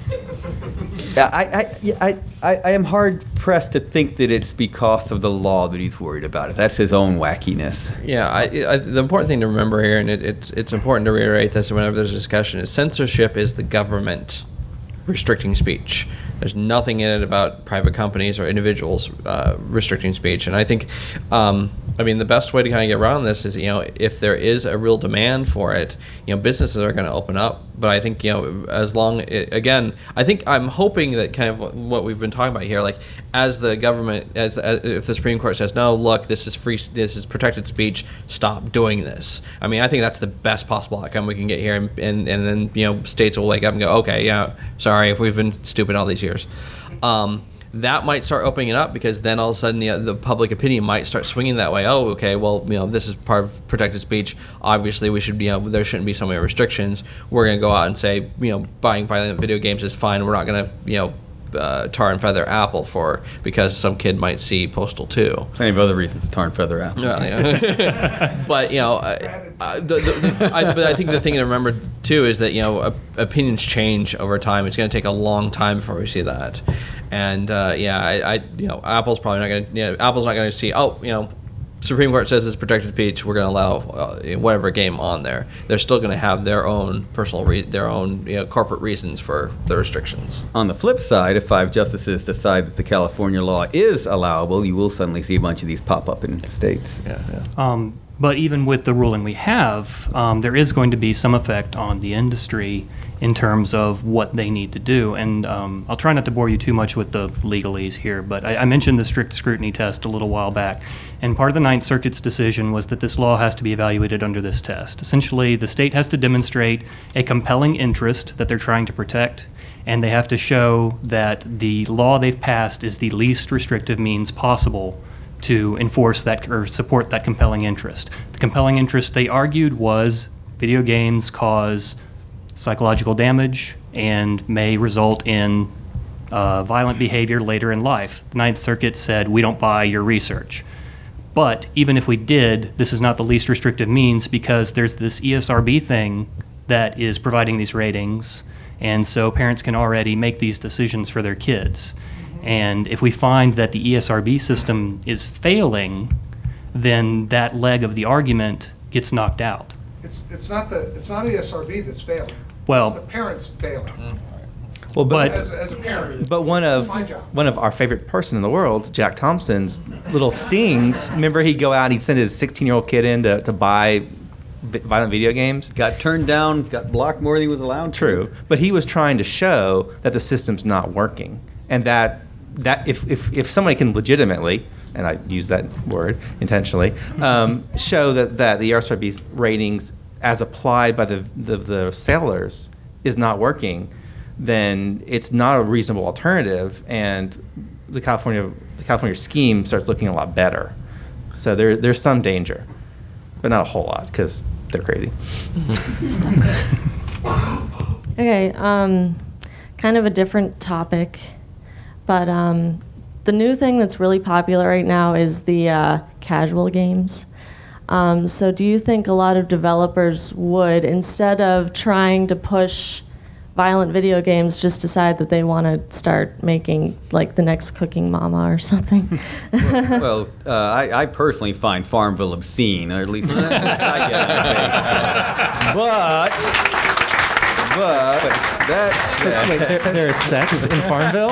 I, I, I, I, I am hard pressed to think that it's because of the law that he's worried about it. That's his own wackiness. Yeah, I, I, the important thing to remember here, and it, it's it's important to reiterate this whenever there's a discussion, is censorship is the government restricting speech. There's nothing in it about private companies or individuals uh, restricting speech. And I think, um, I mean, the best way to kind of get around this is, you know, if there is a real demand for it, you know, businesses are going to open up. But I think, you know, as long, it, again, I think I'm hoping that kind of what we've been talking about here, like as the government, as, as if the Supreme Court says, no, look, this is free, this is protected speech, stop doing this. I mean, I think that's the best possible outcome we can get here. And, and, and then, you know, states will wake up and go, okay, yeah, sorry if we've been stupid all these years. Um, that might start opening it up because then all of a sudden the, the public opinion might start swinging that way. Oh, okay, well, you know, this is part of protected speech. Obviously, we should be, you know, there shouldn't be so many restrictions. We're going to go out and say, you know, buying violent video games is fine. We're not going to, you know, uh, tar and feather Apple for because some kid might see Postal two. Plenty of other reasons to tar and feather Apple. Well, yeah. But you know, I, I, the, the, the, I, but I think the thing to remember too is that you know op- opinions change over time. It's going to take a long time before we see that. And uh, yeah, I, I, you know, Apple's probably not going to, you know, Apple's not going to see, oh, you know, Supreme Court says it's protected speech, we're going to allow uh, whatever game on there. They're still going to have their own personal, re- their own, you know, corporate reasons for the restrictions. On the flip side, if five justices decide that the California law is allowable, you will suddenly see a bunch of these pop up in states. Yeah, yeah. Um, but even with the ruling we have, um, there is going to be some effect on the industry in terms of what they need to do. And um, I'll try not to bore you too much with the legalese here, but I, I mentioned the strict scrutiny test a little while back. And part of the Ninth Circuit's decision was that this law has to be evaluated under this test. Essentially, the state has to demonstrate a compelling interest that they're trying to protect, and they have to show that the law they've passed is the least restrictive means possible to enforce that or support that compelling interest. The compelling interest they argued was video games cause psychological damage and may result in uh, violent behavior later in life. The Ninth Circuit said, we don't buy your research. But even if we did, this is not the least restrictive means because there's this E S R B thing that is providing these ratings, and so parents can already make these decisions for their kids. And if we find that the E S R B system is failing, then that leg of the argument gets knocked out. It's, it's not the it's not E S R B that's failing. Well, it's the parents failing. Well, but as, as a parent, but one of my job. one of our favorite person in the world, Jack Thompson's little stings. Remember, he'd go out and he'd send his sixteen-year-old kid in to, to buy vi- violent video games. Got turned down, got blocked more than he was allowed to. True, but he was trying to show that the system's not working, and that that if if if somebody can legitimately, and I use that word intentionally, um, show that that the E S R B ratings as applied by the the, the sailors is not working, then it's not a reasonable alternative, and the California the California scheme starts looking a lot better. So there there's some danger, but not a whole lot because they're crazy. Okay, um, kind of a different topic, but um, the new thing that's really popular right now is the uh, casual games. Um, so do you think a lot of developers would, instead of trying to push violent video games, just decide that they want to start making like the next Cooking Mama or something? well, well uh, I, I personally find Farmville obscene, or at least that's what I get out of it. But But that's So, wait, there, there is sex in Farmville?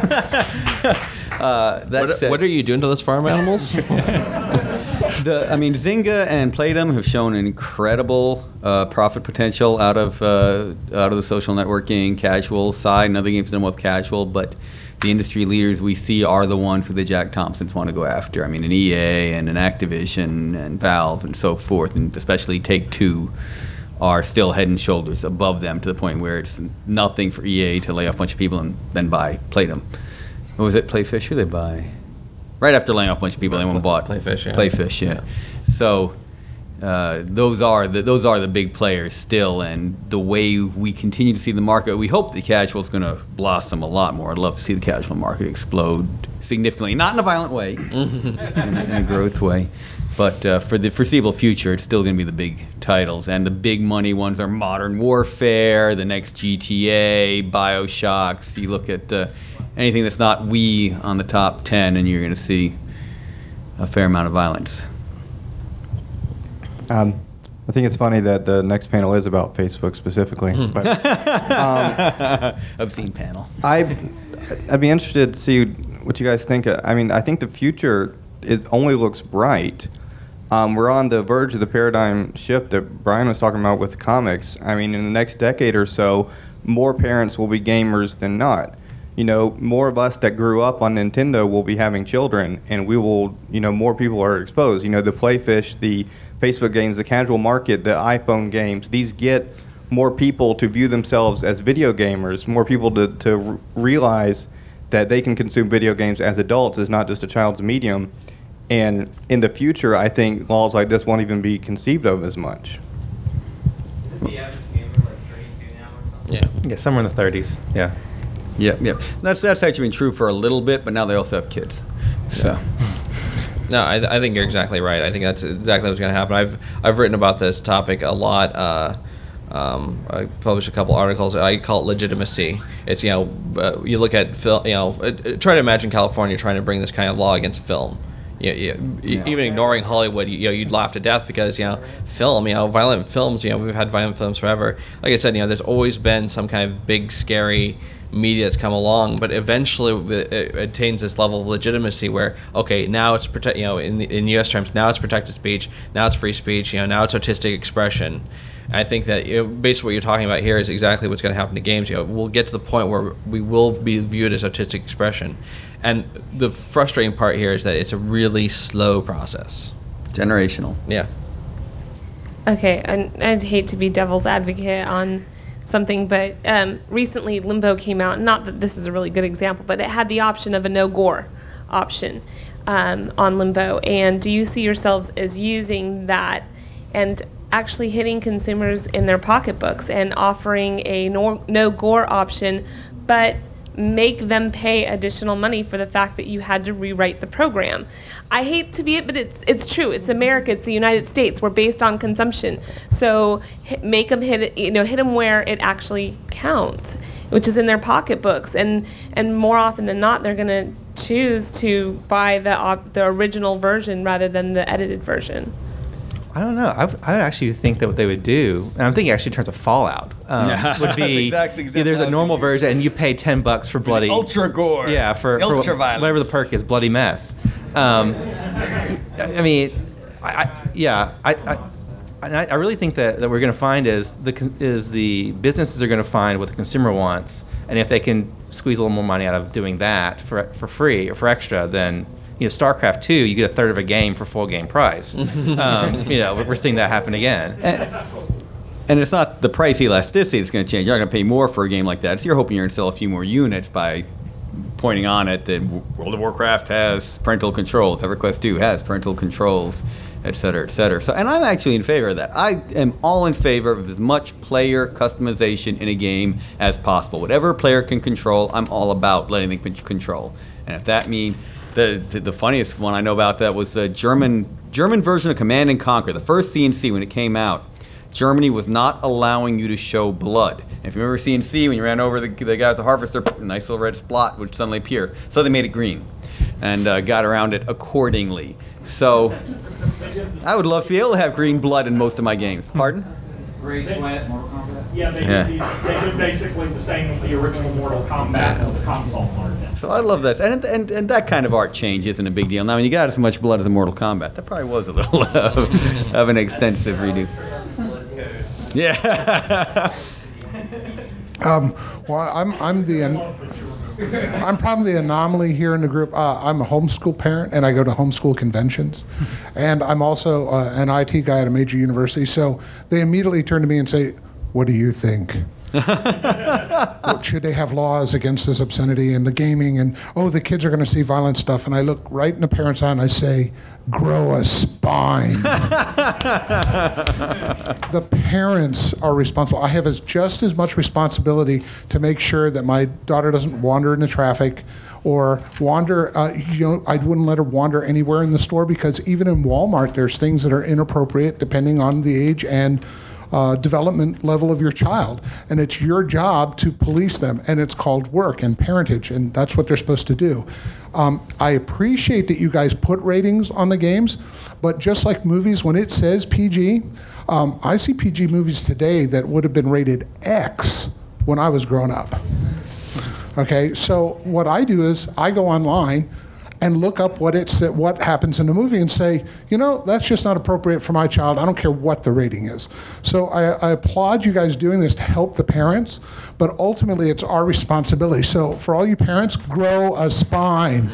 uh, that What, said, what are you doing to those farm animals? the, I mean, Zynga and Playdom have shown an incredible uh, profit potential out of uh, out of the social networking casual side, and other games done with casual. But the industry leaders we see are the ones who the Jack Thompsons want to go after. I mean, an E A and an Activision and Valve and so forth, and especially Take-Two are still head and shoulders above them to the point where it's nothing for E A to lay off a bunch of people and then buy Playdom. What was it, Playfish? Who they buy? Right after laying off a bunch of people, they went and bought Playfish, yeah. Playfish, yeah. So uh, those are the those are the big players still, and the way we continue to see the market, we hope the casual is going to blossom a lot more. I'd love to see the casual market explode significantly, not in a violent way, in, a, in a growth way. But uh, for the foreseeable future, it's still going to be the big titles. And the big money ones are Modern Warfare, the next G T A, BioShocks. You look at uh, anything that's not Wii on the top ten, and you're going to see a fair amount of violence. Um, I think it's funny that the next panel is about Facebook specifically. But, um, obscene panel. I, I'd be interested to see what you guys think. I mean, I think the future it only looks bright. Um, we're on the verge of the paradigm shift that Brian was talking about with comics. I mean, in the next decade or so, more parents will be gamers than not. You know, more of us that grew up on Nintendo will be having children, and we will, you know, more people are exposed. You know, the Playfish, the Facebook games, the casual market, the iPhone games, these get more people to view themselves as video gamers, more people to, to r- realize that they can consume video games as adults, as not just a child's medium. And in the future, I think laws like this won't even be conceived of as much. Yeah. Yeah, somewhere in the thirties. Yeah. Yep, yep. That's that's actually been true for a little bit, but now they also have kids. So. No, I, th- I think you're exactly right. I think that's exactly what's going to happen. I've I've written about this topic a lot. Uh, um, I published a couple articles. I call it legitimacy. It's you know uh, you look at film. You know, uh, try to imagine California trying to bring this kind of law against film. You, you, yeah. Even ignoring Hollywood, you, you know, you'd laugh to death because, you know, film, you know, violent films, you know, we've had violent films forever. Like I said, you know, there's always been some kind of big, scary media that's come along, but eventually it attains this level of legitimacy where, okay, now it's protect, you know, in the, in U S terms, now it's protected speech, now it's free speech, you know, now it's artistic expression. I think that you know, basically what you're talking about here is exactly what's going to happen to games. You know, we'll get to the point where we will be viewed as artistic expression. And the frustrating part here is that it's a really slow process. Generational. Yeah. Okay, and I'd hate to be devil's advocate on something, but um, recently Limbo came out. Not that this is a really good example, but it had the option of a no gore option um, on Limbo. And do you see yourselves as using that and actually hitting consumers in their pocketbooks and offering a no, no gore option, but make them pay additional money for the fact that you had to rewrite the program? I hate to be it, but it's it's true. It's America. It's the United States. We're based on consumption. So hit, make them hit it, you know, hit them where it actually counts, which is in their pocketbooks. And and more often than not, they're going to choose to buy the op- the original version rather than the edited version. I don't know. I, w- I would actually think that what they would do, and I'm thinking actually in terms of Fallout, um, Yeah. would be Exactly, exactly yeah, there's a normal version, and you pay ten bucks for bloody ultra gore. Yeah, for, for ultra violence. whatever the perk is, bloody mess. Um, I mean, I, I yeah, I. I and I, I really think that, that we're going to find is the con- is the businesses are going to find what the consumer wants, and if they can squeeze a little more money out of doing that for for free or for extra, then you know, StarCraft two, you get a third of a game for full game price. um, you know, we're seeing that happen again. And, and it's not the price elasticity that's going to change. You're not going to pay more for a game like that. So you're hoping you're going to sell a few more units by pointing on it that World of Warcraft has parental controls, EverQuest two has parental controls, et cetera, et cetera. So, and I'm actually in favor of that. I am all in favor of as much player customization in a game as possible. Whatever a player can control, I'm all about letting them control. And if that means The, the the funniest one I know about that was the German German version of Command and Conquer, the first C N C when it came out. Germany was not allowing you to show blood. And if you remember C N C, when you ran over the, the guy with the harvester, a nice little red spot would suddenly appear. So they made it green and uh, got around it accordingly. So I would love to be able to have green blood in most of my games. Pardon? Gray Sweat, Mortal Kombat. Yeah, they, Yeah. Did, these, they did basically the same with the original Mortal Kombat with the console art. So I love this, and, and and that kind of art change isn't a big deal. Now, when you got as much blood as in Mortal Kombat, that probably was a little of, of an extensive redo. Yeah. Um, well, I'm I'm the an- I'm probably the anomaly here in the group. Uh, I'm a homeschool parent, and I go to homeschool conventions, and I'm also uh, an I T guy at a major university. So they immediately turn to me and say, "What do you think? Should they have laws against this obscenity and the gaming? And oh, the kids are going to see violent stuff." And I look right in the parent's eye and I say, "Grow a spine." The parents are responsible. I have as just as much responsibility to make sure that my daughter doesn't wander into traffic or wander, uh, you know, I wouldn't let her wander anywhere in the store, because even in Walmart, there's things that are inappropriate depending on the age and uh, development level of your child. And it's your job to police them, and it's called work and parentage, and that's what they're supposed to do. Um, I appreciate that you guys put ratings on the games, but just like movies, when it says P G, um, I see P G movies today that would have been rated X when I was growing up. Okay, so what I do is I go online and look up what it's what happens in the movie and say, you know, that's just not appropriate for my child. I don't care what the rating is. So I, I applaud you guys doing this to help the parents, but ultimately it's our responsibility. So for all you parents, grow a spine.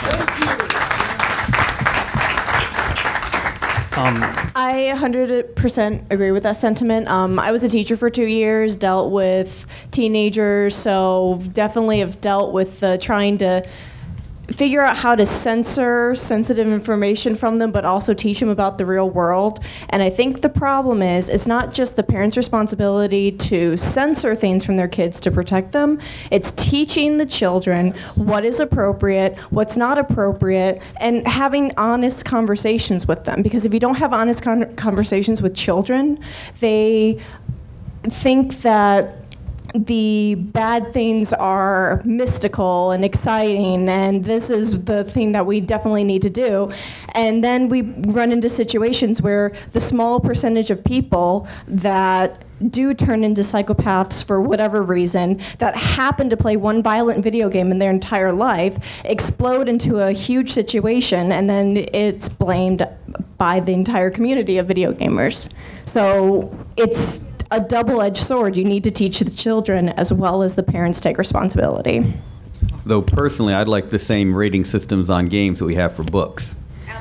Um, I one hundred percent agree with that sentiment. Um, I was a teacher for two years, dealt with teenagers, so definitely have dealt with uh, trying to figure out how to censor sensitive information from them, but also teach them about the real world. And I think the problem is, it's not just the parents' responsibility to censor things from their kids to protect them. It's teaching the children what is appropriate, what's not appropriate, and having honest conversations with them. Because if you don't have honest con- conversations with children, they think that the bad things are mystical and exciting, and this is the thing that we definitely need to do. And then we run into situations where the small percentage of people that do turn into psychopaths for whatever reason, that happen to play one violent video game in their entire life, explode into a huge situation, and then it's blamed by the entire community of video gamers. So it's a double-edged sword. You need to teach the children as well as the parents take responsibility. Though personally, I'd like the same rating systems on games that we have for books.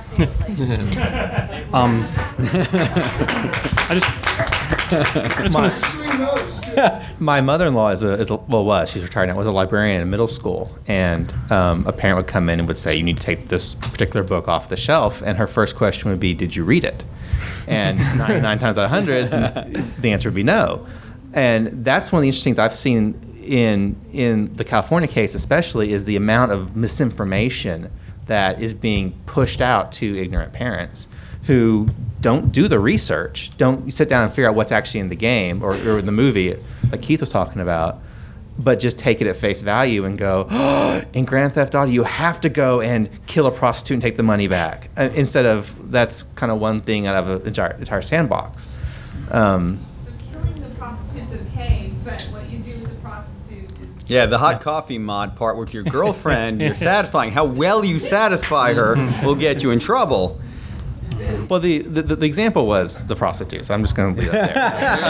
um, I just, I just want to. My mother-in-law is a, is a well was she's retired now was a librarian in middle school, and um, a parent would come in and would say, you need to take this particular book off the shelf, and her first question would be, did you read it? And ninety-nine times out of one hundred, the answer would be no. And that's one of the interesting things I've seen in in the California case especially, is the amount of misinformation that is being pushed out to ignorant parents who don't do the research, don't sit down and figure out what's actually in the game or, or in the movie, like Keith was talking about, but just take it at face value and go, oh, in Grand Theft Auto, you have to go and kill a prostitute and take the money back. Uh, instead of, that's kind of one thing out of an entire, entire sandbox. Um, Killing the prostitute's okay, but what you do with the prostitute is... Yeah, the hot coffee mod part with your girlfriend, you're satisfying. How well you satisfy her will get you in trouble. Well, the, the, the example was the prostitute, so I'm just going to leave it there.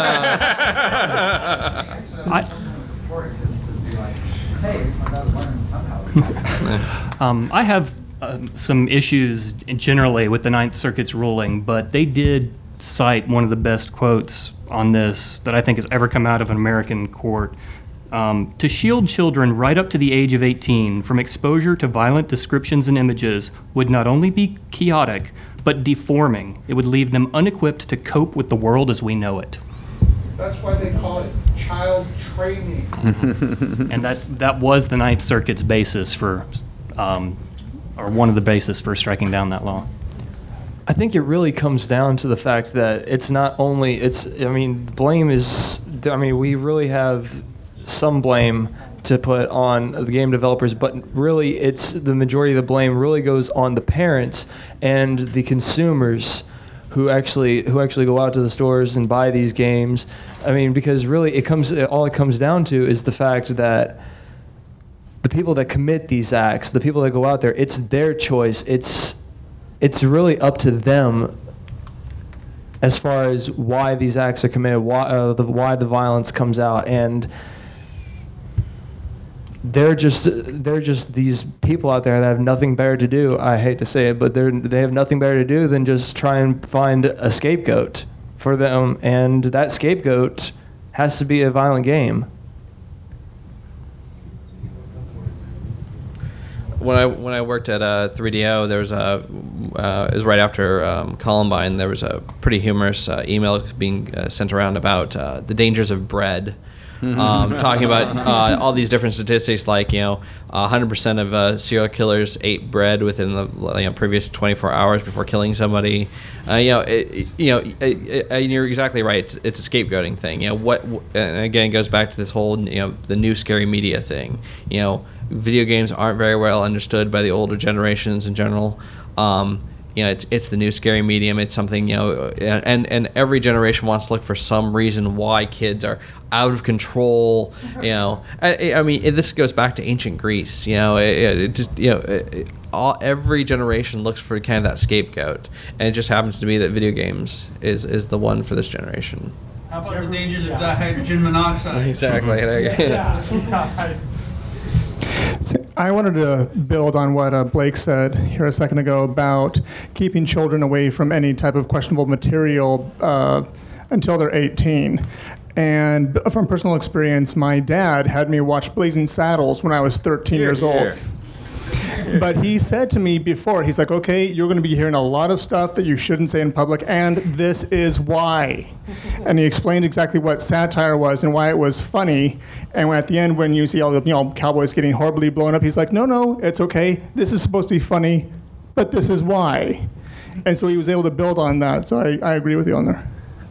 uh, I, um, I have um, some issues generally with the Ninth Circuit's ruling, but they did cite one of the best quotes on this that I think has ever come out of an American court. Um, to shield children right up to the age of eighteen from exposure to violent descriptions and images would not only be chaotic, but deforming. It would leave them unequipped to cope with the world as we know it. That's why they call it child training. And that that was the Ninth Circuit's basis for, um, or one of the basis for striking down that law. I think it really comes down to the fact that it's not only, it's, I mean, blame is, I mean, we really have some blame to put on the game developers, but really it's the majority of the blame really goes on the parents and the consumers who actually who actually go out to the stores and buy these games. I mean, because really, it comes all it comes down to is the fact that the people that commit these acts, the people that go out there, it's their choice. It's it's really up to them as far as why these acts are committed, why uh, the why the violence comes out, and they're just they're just these people out there that have nothing better to do. I hate to say it, but they're they have nothing better to do than just try and find a scapegoat for them, and that scapegoat has to be a violent game. When I when I worked at uh, three D O, there was a uh, it was right after um, Columbine. There was a pretty humorous uh, email being uh, sent around about uh, the dangers of bread. Um, talking about uh, all these different statistics, like you know, one hundred percent of uh, serial killers ate bread within the you know, previous twenty-four hours before killing somebody. Uh, you know, it, you know, it, it, and you're exactly right. It's, it's a scapegoating thing. You know, what? And again, it goes back to this whole you know the new scary media thing. You know, video games aren't very well understood by the older generations in general. Um, You know, it's it's the new scary medium. It's something you know, and and every generation wants to look for some reason why kids are out of control. You know, I, I mean, it, this goes back to ancient Greece. You know, it, it just you know, it, it, all every generation looks for kind of that scapegoat, and it just happens to be that video games is is the one for this generation. How about the dangers of dihydrogen monoxide? Exactly. There you go. I wanted to build on what uh, Blake said here a second ago about keeping children away from any type of questionable material uh, until they're eighteen. And from personal experience, my dad had me watch Blazing Saddles when I was thirteen years old. But he said to me before, he's like, okay, you're going to be hearing a lot of stuff that you shouldn't say in public, and this is why. And he explained exactly what satire was and why it was funny. And at the end, when you see all the you know cowboys getting horribly blown up, he's like, no, no, it's okay. This is supposed to be funny, but this is why. And so he was able to build on that. So I, I agree with you on there.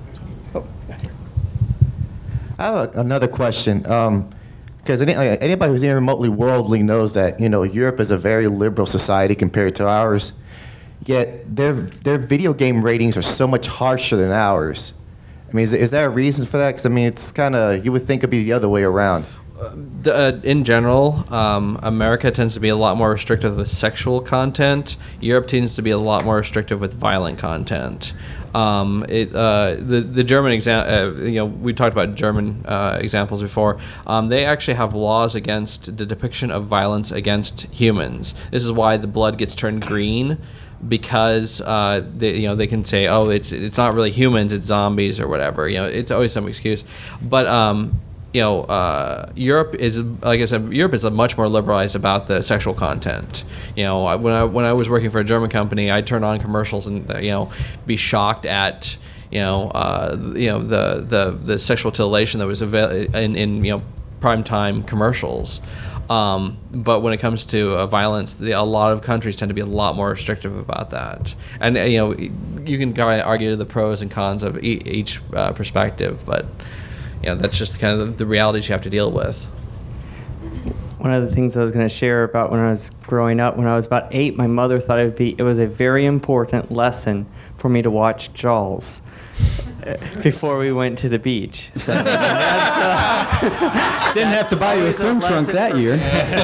I have a, another question. Um, Because any, anybody who's even remotely worldly knows that you know Europe is a very liberal society compared to ours. Yet their their video game ratings are so much harsher than ours. I mean, is, is there a reason for that? Because I mean, it's kind of you would think it'd be the other way around. Uh, the, uh, in general, um, America tends to be a lot more restrictive with sexual content. Europe tends to be a lot more restrictive with violent content. Um, it, uh, the the German exam, uh, you know, we talked about German uh, examples before. Um, they actually have laws against the depiction of violence against humans. This is why the blood gets turned green, because uh, they, you know, they can say, oh, it's it's not really humans, it's zombies or whatever. You know, it's always some excuse. But um, you know, uh, Europe is, like I said, Europe is much more liberalized about the sexual content. You know, when I when I was working for a German company, I'd turn on commercials and you know be shocked at you know uh, you know the, the the sexual titillation that was available in, in you know primetime commercials. Um, but when it comes to uh, violence, the, a lot of countries tend to be a lot more restrictive about that. And uh, you know, you can kind of argue the pros and cons of e- each uh, perspective, but. You know, that's just kind of the realities you have to deal with. One of the things I was going to share about when I was growing up, when I was about eight, my mother thought it would be it was a very important lesson for me to watch Jaws before we went to the beach. So that's, uh, didn't have to buy you a swim trunk that year.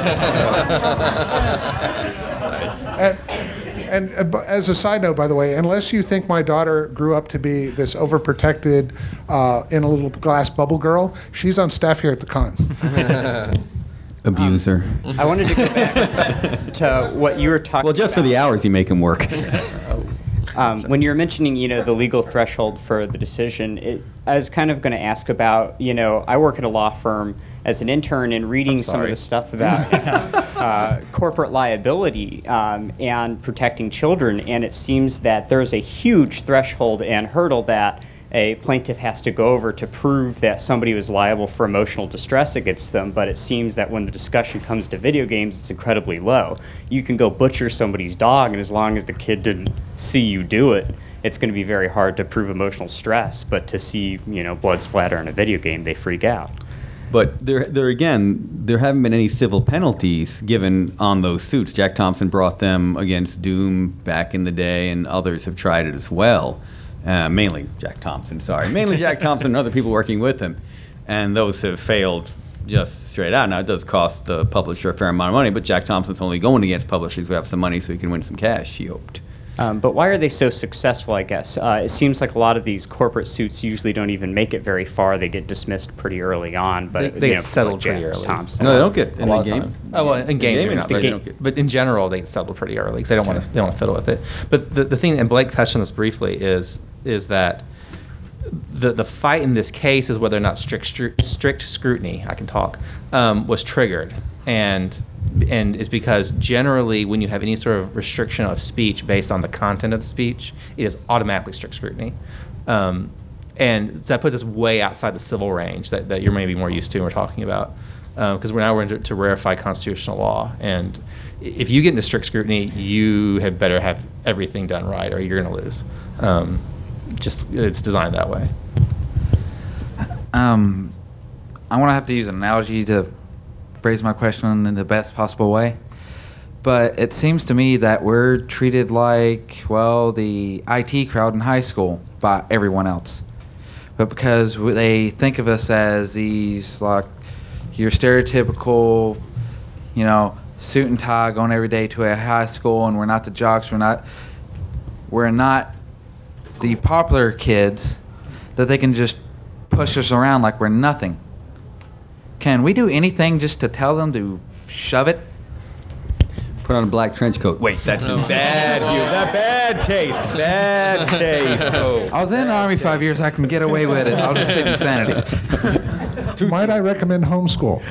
Nice. And, and uh, bu- as a side note, by the way, unless you think my daughter grew up to be this overprotected, uh, in a little glass bubble girl, she's on staff here at the con. Abuser. I wanted to go back to what you were talking about. Well, just for the hours you make him work. Um, when you were mentioning, you know, the legal threshold for the decision, it, I was kind of going to ask about, you know, I work at a law firm as an intern and reading some of the stuff about uh, corporate liability um, and protecting children, and it seems that there's a huge threshold and hurdle that a plaintiff has to go over to prove that somebody was liable for emotional distress against them, but it seems that when the discussion comes to video games, it's incredibly low. You can go butcher somebody's dog, and as long as the kid didn't see you do it, it's going to be very hard to prove emotional stress, but to see, you know, blood splatter in a video game, they freak out. But there, there again, there haven't been any civil penalties given on those suits. Jack Thompson brought them against Doom back in the day, and others have tried it as well. uh, mainly Jack Thompson, sorry, mainly Jack Thompson and other people working with him, and those have failed just straight out. Now, it does cost the publisher a fair amount of money, but Jack Thompson's only going against publishers who have some money so he can win some cash, he hoped. Um, but why are they so successful, I guess? Uh, it seems like a lot of these corporate suits usually don't even make it very far. They get dismissed pretty early on. But They, they you get know, settled like pretty Jack early. Thompson. No, they don't get A in lot the of game. time. Oh, well, in In games, game, maybe it's not, the but, game. They don't get- but in general, they get settled pretty early because they don't want to they don't want to fiddle with it. But the, the thing, and Blake touched on this briefly, is is that the the fight in this case is whether or not strict stru- strict scrutiny, I can talk, um, was triggered, and and it's because generally when you have any sort of restriction of speech based on the content of the speech, it is automatically strict scrutiny. Um, and so that puts us way outside the civil range that, that you're maybe more used to and we're talking about. Because we're now we're into to rarefied constitutional law. And if you get into strict scrutiny, you had better have everything done right or you're going to lose. Um, just it's designed that way. Um, I'm gonna have to use an analogy to phrase my question in the best possible way. But it seems to me that we're treated like, well, the I T crowd in high school by everyone else. But because w- they think of us as these, like, your stereotypical, you know, suit and tie going every day to a high school, and we're not the jocks, we're not, we're not the popular kids, that they can just push us around like we're nothing. Can we do anything just to tell them to shove it? Put on a black trench coat. Wait, that's bad. You, that bad taste. Bad taste. I was in the Army five years. I can get away with it. I'll just plead insanity. Might I recommend homeschool?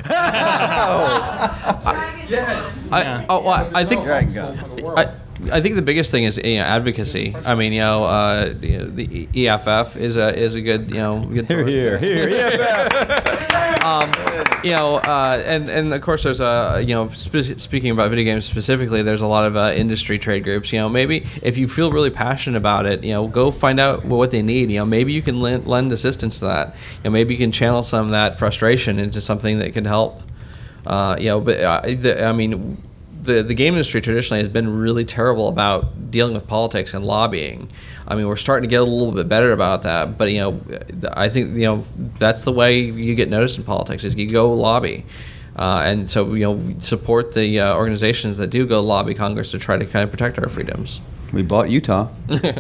Yes. I, oh, well, I think I, I think the biggest thing is, you know, advocacy. I mean, you know, uh, the, the E F F is a is a good, you know, good Here, source. here, here, E F F. um, you know, uh, and and of course there's a, you know, spe- speaking about video games specifically, there's a lot of uh, industry trade groups. You know, maybe if you feel really passionate about it, you know, go find out what they need. You know, maybe you can lend, lend assistance to that. You know, maybe you can channel some of that frustration into something that can help. Uh, you know, but uh, the, I mean. The, the game industry traditionally has been really terrible about dealing with politics and lobbying. I mean, we're starting to get a little bit better about that, but, you know, I think, you know, that's the way you get noticed in politics, is you go lobby. Uh, and so, you know, support the uh, organizations that do go lobby Congress to try to kind of protect our freedoms. We bought Utah.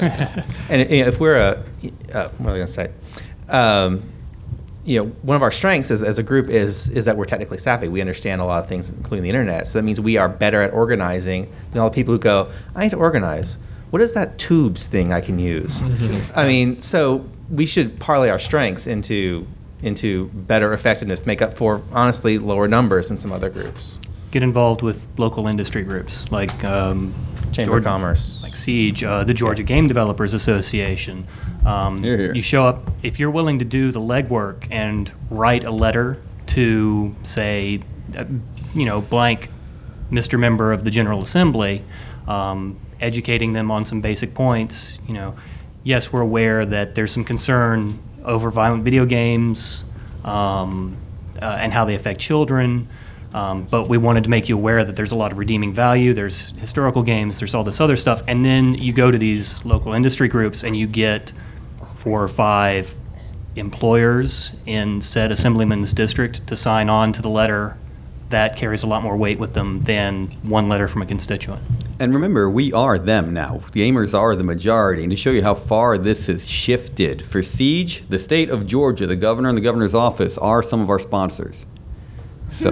And you know, if we're a, uh, what was I going to say? Um, you know, one of our strengths as, as a group is is that we're technically savvy. We understand a lot of things, including the internet. So that means we are better at organizing than all the people who go, I need to organize. What is that tubes thing I can use? I mean, so we should parlay our strengths into into better effectiveness to make up for, honestly, lower numbers than some other groups. Get involved with local industry groups like um, Chamber of Commerce, like Siege, uh, the Georgia Game Developers Association. Um, Here, here. You show up if you're willing to do the legwork and write a letter to, say, uh, you know, blank, Mister Member of the General Assembly, um, educating them on some basic points. You know, yes, we're aware that there's some concern over violent video games um, uh, and how they affect children. Um, but we wanted to make you aware that there's a lot of redeeming value. There's historical games. There's all this other stuff. And then you go to these local industry groups and you get four or five employers in said assemblyman's district to sign on to the letter. That carries a lot more weight with them than one letter from a constituent. And remember, we are them now. Gamers are the majority. And to show you how far this has shifted, for Siege, the state of Georgia, the governor and the governor's office are some of our sponsors. So.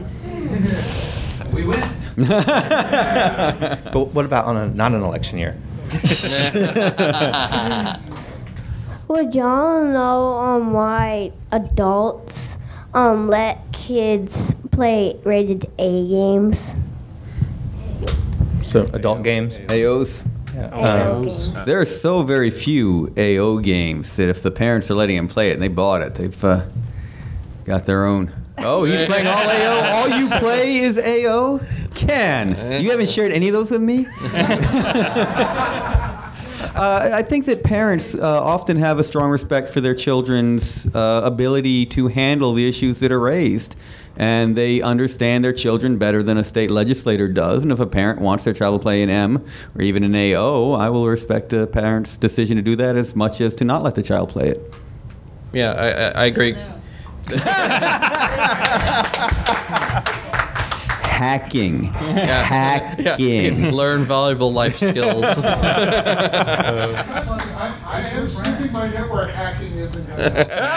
We win. But what about on a not an election year? Would y'all know um, why adults um, let kids play rated A games? So adult games? A Os? Yeah. Um, there are so very few A O games that if the parents are letting them play it and they bought it, they've uh, got their own. Oh, he's playing all A O? All you play is A O? Ken, you haven't shared any of those with me? Uh, I think that parents uh, often have a strong respect for their children's uh, ability to handle the issues that are raised. And they understand their children better than a state legislator does. And if a parent wants their child to play an M or even an A O, I will respect a parent's decision to do that as much as to not let the child play it. Yeah, I, I, I agree. Hacking. Yeah. Hacking. Yeah. Learn valuable life skills. I, I am sleeping my network hacking isn't going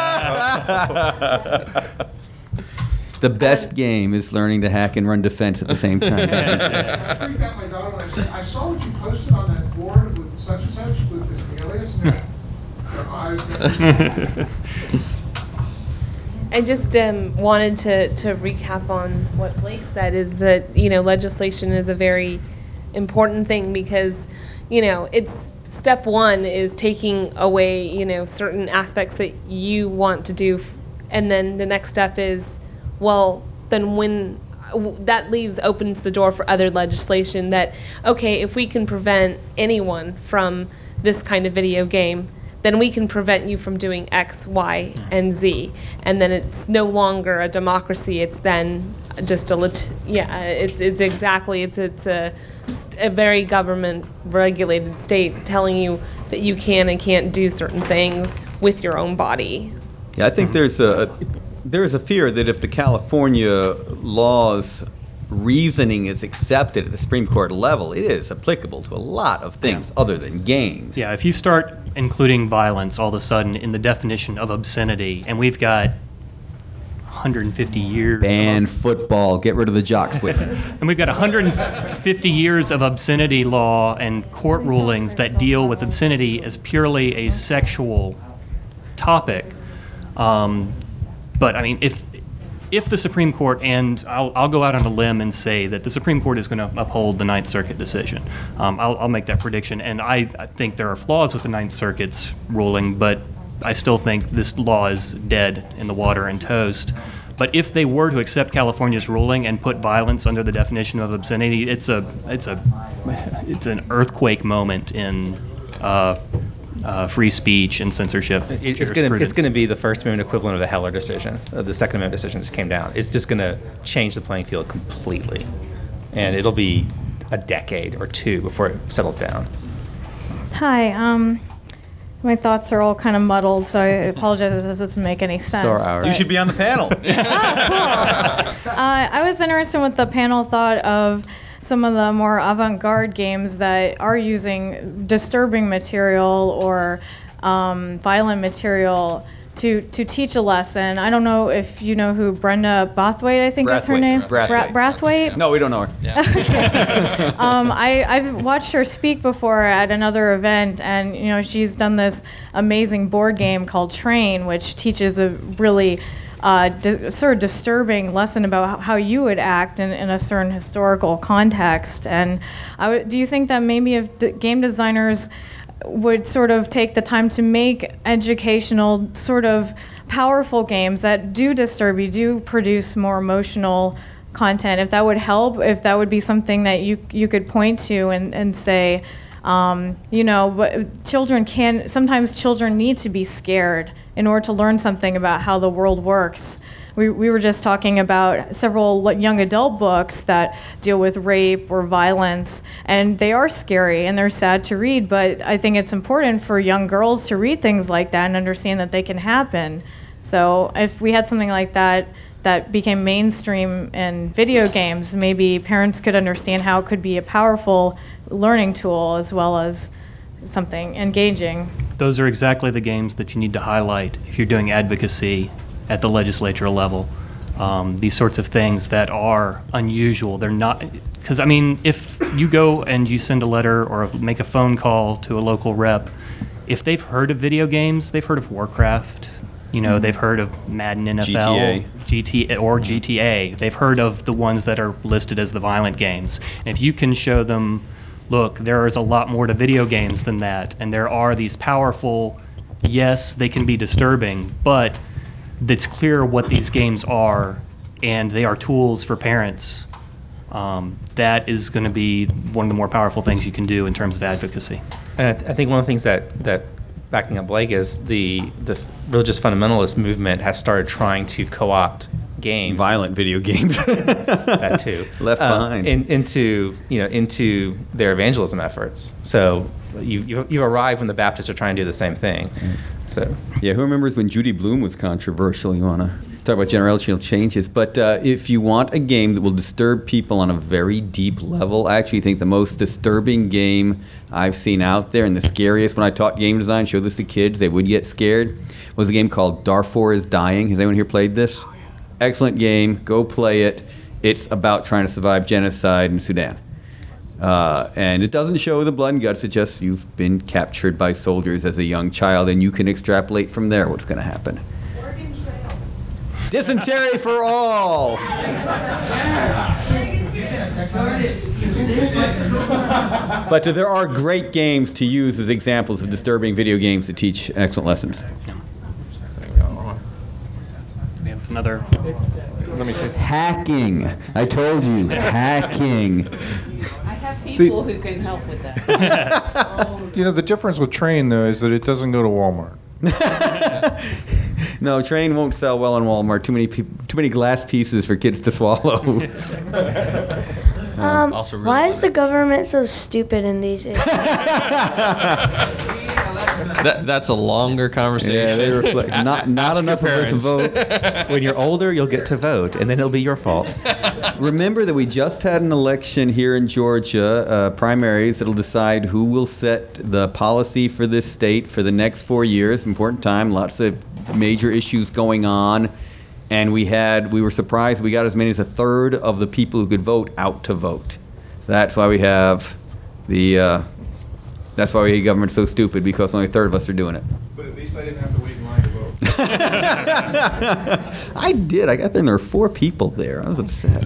to The best game is learning to hack and run defense at the same time. I freaked out my daughter when I said, I saw what you posted on that board with such and such, with this alias, and their eyes got I just um, wanted to, to recap on what Blake said, is that, you know, legislation is a very important thing because, you know, it's step one is taking away, you know, certain aspects that you want to do. And then the next step is, well, then when that leaves opens the door for other legislation that, okay, if we can prevent anyone from this kind of video game, then we can prevent you from doing X, Y, and Z. And then it's no longer a democracy. It's then just a lit- yeah. It's it's exactly it's it's a a very government regulated state telling you that you can and can't do certain things with your own body. Yeah, I think there's a there is a fear that if the California law's reasoning is accepted at the Supreme Court level, it is applicable to a lot of things other than games. Yeah, if you start including violence all of a sudden in the definition of obscenity, and we've got one hundred fifty years. Ban of, football, get rid of the jocks whip. And we've got one hundred fifty years of obscenity law and court rulings that deal with obscenity as purely a sexual topic. Um, but I mean, if if the Supreme Court, and I'll, I'll go out on a limb and say that the Supreme Court is going to uphold the Ninth Circuit decision. Um, I'll, I'll make that prediction. And I, I think there are flaws with the Ninth Circuit's ruling, but I still think this law is dead in the water and toast. But if they were to accept California's ruling and put violence under the definition of obscenity, it's a it's a it's an earthquake moment in uh, uh, free speech and censorship. It, it's going to it's going to be the First Amendment equivalent of the Heller decision, uh, the Second Amendment decision that came down. It's just going to change the playing field completely, and it'll be a decade or two before it settles down. Hi. Um, my thoughts are all kind of muddled, so I apologize if this doesn't make any sense. So are ours. You should be on the panel. Oh, cool. uh, I was interested in what the panel thought of some of the more avant-garde games that are using disturbing material or um, violent material to, to teach a lesson. I don't know if you know who Brenda Brathwaite, I think is her Brathwaite. name. Brathwaite. Bra- Brathwaite? No, we don't know her. Okay. um, I, I've watched her speak before at another event, and you know she's done this amazing board game called Train, which teaches a really uh, di- sort of disturbing lesson about how you would act in, in a certain historical context. And I w- do you think that maybe if d- game designers would sort of take the time to make educational, sort of powerful games that do disturb you, do produce more emotional content, if that would help, if that would be something that you you could point to and, and say, um, you know, but children can, sometimes children need to be scared in order to learn something about how the world works. We, we were just talking about several young adult books that deal with rape or violence, and they are scary and they're sad to read, but I think it's important for young girls to read things like that and understand that they can happen. So if we had something like that that became mainstream in video games, maybe parents could understand how it could be a powerful learning tool as well as something engaging. Those are exactly the games that you need to highlight if you're doing advocacy at the legislature level. Um, these sorts of things that are unusual. They're not, because I mean, if you go and you send a letter or make a phone call to a local rep, if they've heard of video games, they've heard of Warcraft, you know, mm-hmm. they've heard of Madden N F L, G T A. G T A or G T A. They've heard of the ones that are listed as the violent games. And if you can show them, look, there is a lot more to video games than that, and there are these powerful, yes, they can be disturbing, but it's clear what these games are, and they are tools for parents. Um, that is going to be one of the more powerful things you can do in terms of advocacy. And I, th- I think one of the things that, that backing up Blake is the the religious fundamentalist movement has started trying to co-opt games, violent video games, that too, left uh, behind, in, into you know into their evangelism efforts. So you you you arrive when the Baptists are trying to do the same thing. So yeah, who remembers when Judy Blume was controversial? You want to talk about generational changes, but uh, if you want a game that will disturb people on a very deep level, I actually think the most disturbing game I've seen out there, and the scariest when I taught game design, showed this to kids, they would get scared, was a game called Darfur is Dying. Has anyone here played this? Excellent game. Go play it. It's about trying to survive genocide in Sudan. Uh, and it doesn't show the blood and guts. It just, you've been captured by soldiers as a young child, and you can extrapolate from there what's going to happen. Dysentery for all. But uh, there are great games to use as examples of disturbing video games that teach excellent lessons. We have another. Let me see. Hacking. I told you, hacking. I have people who can help with that. You know, the difference with Train, though, is that it doesn't go to Walmart. No, Train won't sell well in Walmart. Too many peop- too many glass pieces for kids to swallow. Um, Also really why is the government so stupid in these issues? That, that's a longer conversation. Yeah, they reflect not not Ask enough your of us vote. When you're older, you'll get to vote, and then it'll be your fault. Remember that we just had an election here in Georgia, uh, primaries that'll decide who will set the policy for this state for the next four years. Important time, lots of major issues going on. And we had, we were surprised we got as many as a third of the people who could vote out to vote. That's why we have the, uh, that's why we government's so stupid, because only a third of us are doing it. But at least I didn't have to wait in line to vote. I did. I got there and there were four people there. I was upset.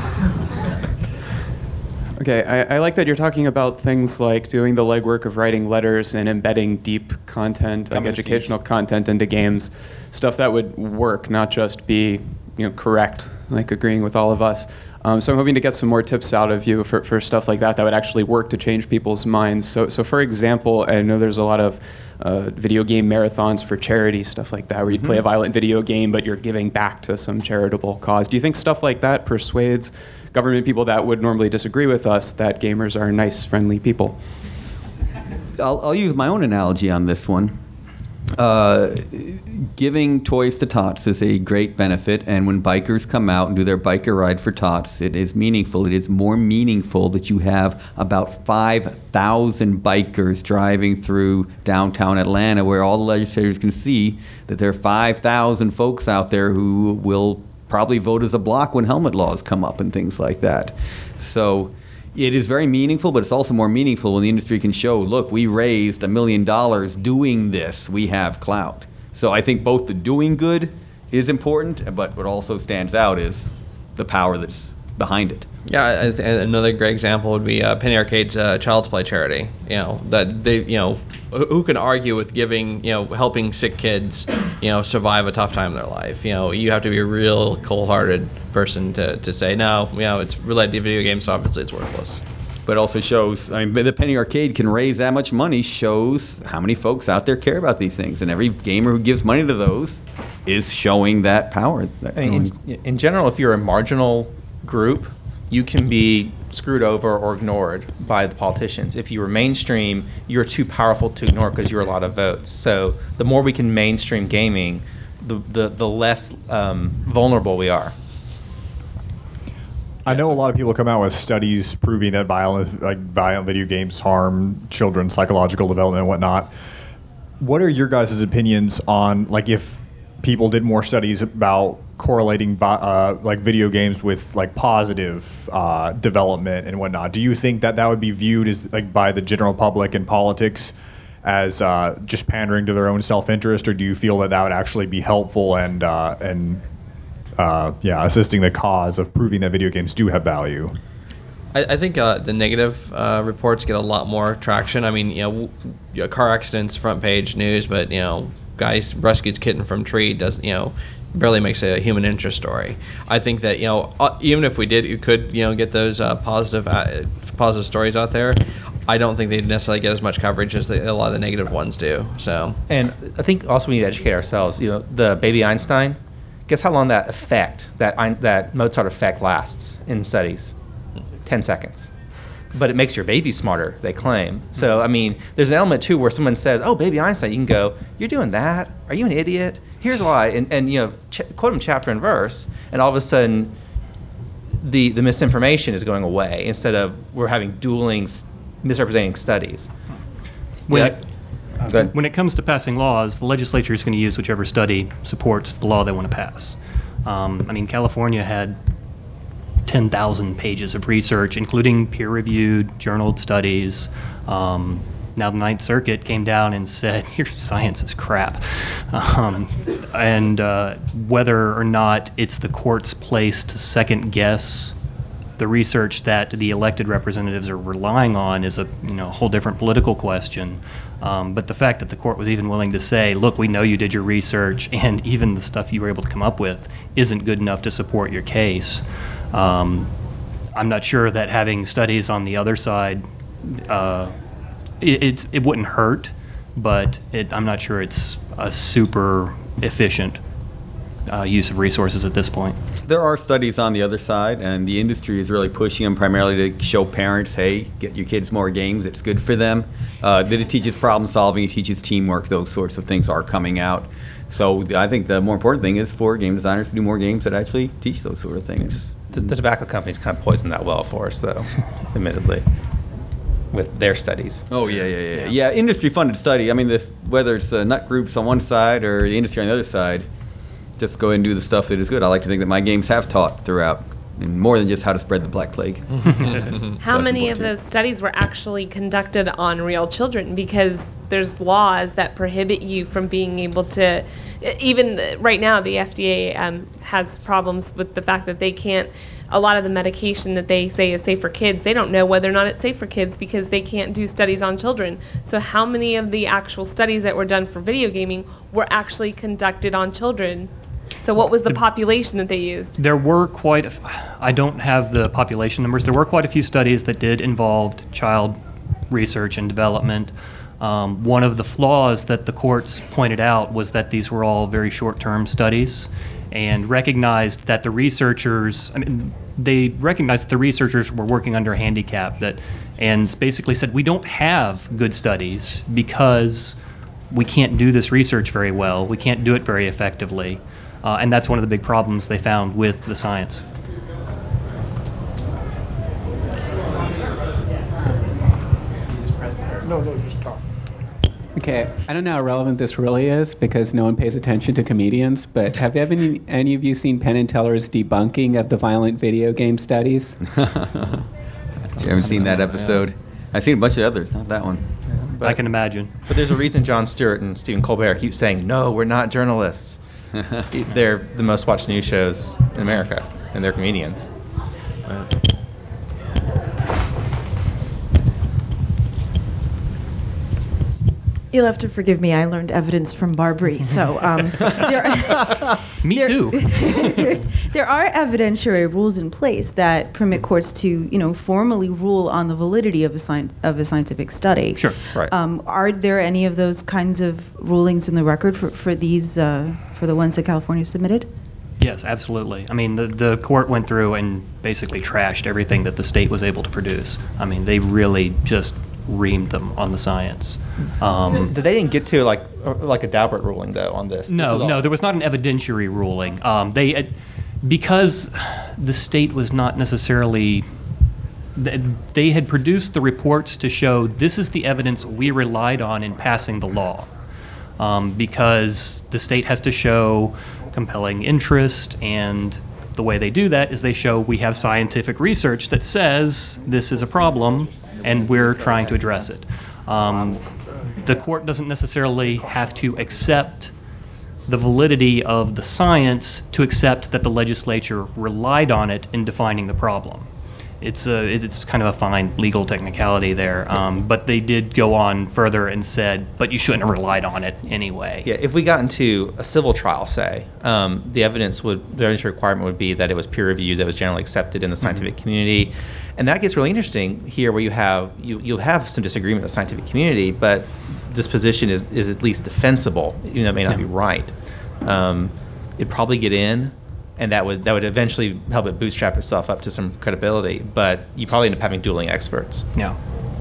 Okay, I, I like that you're talking about things like doing the legwork of writing letters and embedding deep content, like educational content into games, stuff that would work, not just be, you know, correct, like agreeing with all of us. Um, so I'm hoping to get some more tips out of you for, for stuff like that that would actually work to change people's minds. So, so for example, I know there's a lot of uh, video game marathons for charity, stuff like that, where you play a violent video game, but you're giving back to some charitable cause. Do you think stuff like that persuades government people that would normally disagree with us that gamers are nice, friendly people? I'll, I'll use my own analogy on this one. Uh, giving toys to tots is a great benefit, and when bikers come out and do their biker ride for tots, it is meaningful. It is more meaningful that you have about five thousand bikers driving through downtown Atlanta, where all the legislators can see that there are five thousand folks out there who will probably vote as a block when helmet laws come up and things like that. So it is very meaningful, but it's also more meaningful when the industry can show, look, we raised a million dollars doing this. We have clout. So I think both the doing good is important, but what also stands out is the power that's behind it. Yeah, I th- another great example would be uh, Penny Arcade's uh, Child's Play charity. You know that they, you know, who who can argue with giving, you know, helping sick kids, you know, survive a tough time in their life? You know, you have to be a real cold-hearted person to, to say no. You know, it's related to video games, so obviously it's worthless. But it also shows, I mean, the Penny Arcade can raise that much money, shows how many folks out there care about these things, and every gamer who gives money to those is showing that power. That I mean, in, in general, if you're a marginal group, you can be screwed over or ignored by the politicians. If you were mainstream, you're too powerful to ignore because you're a lot of votes. So the more we can mainstream gaming, the the, the less um, vulnerable we are. I know a lot of people come out with studies proving that violent, like violent video games harm children's psychological development and whatnot. What are your guys' opinions on, like, if people did more studies about correlating uh, like video games with like positive uh, development and whatnot? Do you think that that would be viewed as like by the general public and politics as uh, just pandering to their own self-interest, or do you feel that that would actually be helpful and uh, and uh, yeah, assisting the cause of proving that video games do have value? I, I think uh, the negative uh, reports get a lot more traction. I mean, you know, w- you know, car accidents, front page news, but you know, guys rescues kitten from tree does, you know, barely makes a human interest story. I think that, you know, uh, even if we did, you could, you know, get those uh, positive uh, positive stories out there. I don't think they necessarily get as much coverage as the, a lot of the negative ones do. So, and I think also we need to educate ourselves. You know, the baby Einstein. Guess how long that effect, that Ein- that Mozart effect lasts in studies? Ten seconds. But it makes your baby smarter, they claim. So, I mean, there's an element, too, where someone says, oh, baby Einstein, you can go, you're doing that? Are you an idiot? Here's why. And, and you know, ch- quote them chapter and verse, and all of a sudden, the, the misinformation is going away instead of we're having dueling, misrepresenting studies. When, yeah. it, when it comes to passing laws, the legislature is going to use whichever study supports the law they want to pass. Um, I mean, California had ten thousand pages of research, including peer-reviewed, journaled studies. Um, now the Ninth Circuit came down and said, your science is crap. Um, and uh, whether or not it's the court's place to second-guess the research that the elected representatives are relying on is a you know whole different political question. Um, but the fact that the court was even willing to say, look, we know you did your research, and even the stuff you were able to come up with isn't good enough to support your case. Um, I'm not sure that having studies on the other side, uh, it, it, it wouldn't hurt, but it, I'm not sure it's a super efficient uh, use of resources at this point. There are studies on the other side, and the industry is really pushing them primarily to show parents, hey, get your kids more games, it's good for them. Uh, that it teaches problem solving, it teaches teamwork, those sorts of things are coming out. So I think the more important thing is for game designers to do more games that actually teach those sort of things. The, the tobacco companies kind of poisoned that well for us, though, admittedly, with their studies. Oh, yeah, yeah, yeah. Yeah, yeah industry-funded study. I mean, the, whether it's uh, nut groups on one side or the industry on the other side, just go ahead and do the stuff that is good. I like to think that my games have taught throughout, and more than just how to spread the Black Plague. How many of those studies were actually conducted on real children? Because there's laws that prohibit you from being able to, even right now, the F D A um, has problems with the fact that they can't, a lot of the medication that they say is safe for kids, they don't know whether or not it's safe for kids because they can't do studies on children. So how many of the actual studies that were done for video gaming were actually conducted on children? So what was the, the population that they used? There were quite a f- I don't have the population numbers. There were quite a few studies that did involve child research and development. Um, one of the flaws that the courts pointed out was that these were all very short-term studies, and recognized that the researchers, I mean, they recognized that the researchers were working under a handicap, that, and basically said, we don't have good studies because we can't do this research very well. We can't do it very effectively. Uh, and that's one of the big problems they found with the science. No, no, just talk. Okay, I don't know how relevant this really is because no one pays attention to comedians, but have any, any of you seen Penn and Teller's debunking of the violent video game studies? I haven't seen that episode. I've seen a bunch of others, not that one. But, I can imagine. But there's a reason Jon Stewart and Stephen Colbert keep saying, no, we're not journalists. They're the most watched news shows in America, and they're comedians. Wow. You'll have to forgive me. I learned evidence from Barbary. So um, there are, me there, too. There are evidentiary rules in place that permit courts to, you know, formally rule on the validity of a sci- of a scientific study. Sure. Right. Um, are there any of those kinds of rulings in the record for for these uh, for the ones that California submitted? Yes, absolutely. I mean, the, the court went through and basically trashed everything that the state was able to produce. I mean, they really just reamed them on the science. Um, they didn't get to like like a Daubert ruling though on this. No, this no, there was not an evidentiary ruling. Um, they uh, because the state was not necessarily. They had produced the reports to show this is the evidence we relied on in passing the law, um, because the state has to show compelling interest, and the way they do that is they show we have scientific research that says this is a problem and we're trying to address it. Um, the court doesn't necessarily have to accept the validity of the science to accept that the legislature relied on it in defining the problem. It's a it's kind of a fine legal technicality there. Um, but they did go on further and said, but you shouldn't have relied on it anyway. Yeah, if we got into a civil trial, say, um, the evidence would, the evidence requirement would be that it was peer reviewed, that was generally accepted in the scientific mm-hmm. community, and that gets really interesting here, where you have you you have some disagreement in the scientific community, but this position is is at least defensible, even though it may not yeah. be right. Um, it'd probably get in. And that would that would eventually help it bootstrap itself up to some credibility, but you probably end up having dueling experts. Yeah.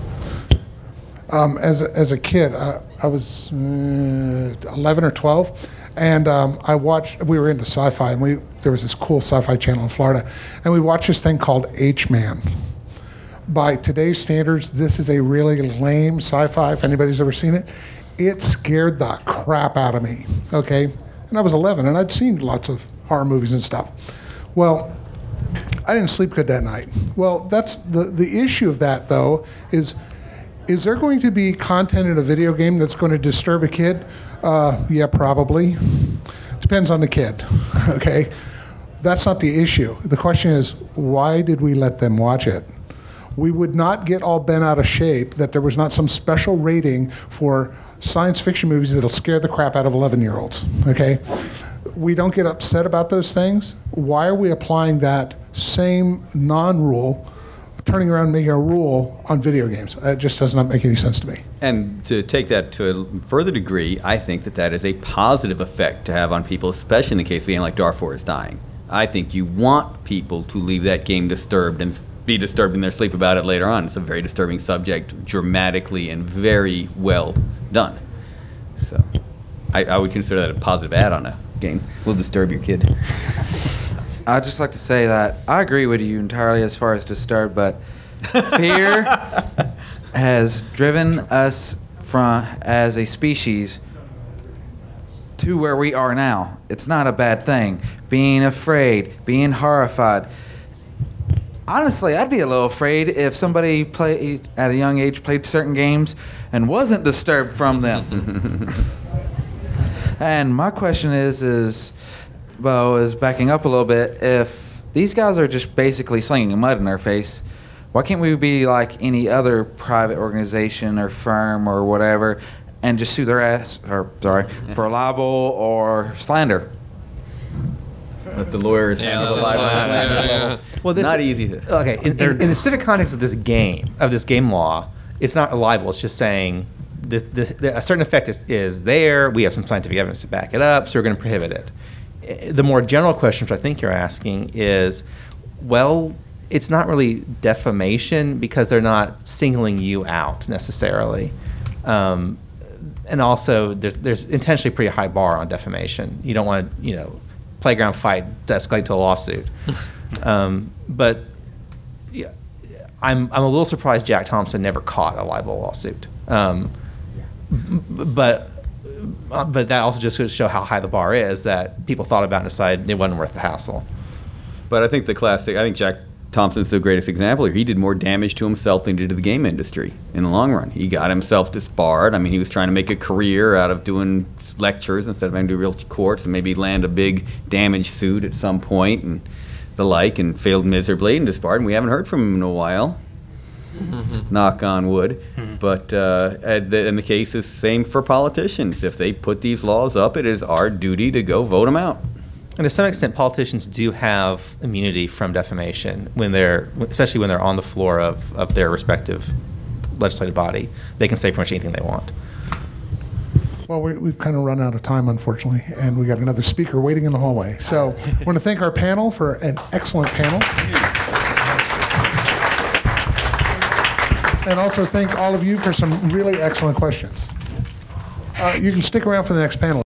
Um, as a, as a kid, uh, I was uh, eleven or twelve, and um, I watched. We were into sci-fi, and we there was this cool sci-fi channel in Florida, and we watched this thing called H-Man. By today's standards, this is a really lame sci-fi. If anybody's ever seen it, it scared the crap out of me. Okay, and I was eleven, and I'd seen lots of horror movies and stuff. Well, I didn't sleep good that night. Well, that's the the issue of that, though, is is there going to be content in a video game that's going to disturb a kid? Uh, yeah, probably. Depends on the kid, okay? That's not the issue. The question is, why did we let them watch it? We would not get all bent out of shape that there was not some special rating for science fiction movies that'll scare the crap out of eleven-year-olds, okay? We don't get upset about those things. Why are we applying that same non-rule, turning around and making a rule on video games? That just does not make any sense to me. And to take that to a further degree, I think that that is a positive effect to have on people, especially in the case of a game like Darfur is Dying. I think you want people to leave that game disturbed and be disturbed in their sleep about it later on. It's a very disturbing subject, dramatically and very well done. So I, I would consider that a positive add on a game. Will disturb your kid. I'd just like to say that I agree with you entirely as far as disturbed, but fear has driven us from, as a species, to where we are now. It's not a bad thing. Being afraid, being horrified. Honestly, I'd be a little afraid if somebody played at a young age played certain games and wasn't disturbed from them. And my question is, is, well, is backing up a little bit. If these guys are just basically slinging mud in our face, why can't we be like any other private organization or firm or whatever, and just sue their ass, or sorry, for libel or slander? Let the lawyers Yeah, handle the let the libel. lawyers- and yeah, slander. yeah, yeah. Well, this- not easy to. Okay, in, in, in the specific context of this game, of this game law, it's not a libel. It's just saying this, this, a certain effect is, is there. We have some scientific evidence to back it up, so we're going to prohibit it. The more general question, which I think you're asking, is, well, it's not really defamation because they're not singling you out necessarily. Um, and also, there's there's intentionally a pretty high bar on defamation. You don't want to, you know, playground fight to escalate to a lawsuit. um, but yeah, I'm I'm a little surprised Jack Thompson never caught a libel lawsuit. Um, but but that also just goes to show how high the bar is, that people thought about it and decided it wasn't worth the hassle. But I think the classic, I think Jack Thompson's the greatest example here. He did more damage to himself than he did to the game industry in the long run. He got himself disbarred. I mean, he was trying to make a career out of doing lectures instead of having to do real courts and maybe land a big damage suit at some point and the like, and failed miserably and disbarred. And we haven't heard from him in a while. Mm-hmm. Knock on wood. Mm-hmm. But uh, and the case is the same for politicians. If they put these laws up, it is our duty to go vote them out. And to some extent, politicians do have immunity from defamation when they're, especially when they're on the floor of, of their respective legislative body. They can say pretty much anything they want. Well, we, we've kind of run out of time, unfortunately, and we got another speaker waiting in the hallway. So I want to thank our panel for an excellent panel. And also thank all of you for some really excellent questions. Uh, you can stick around for the next panel.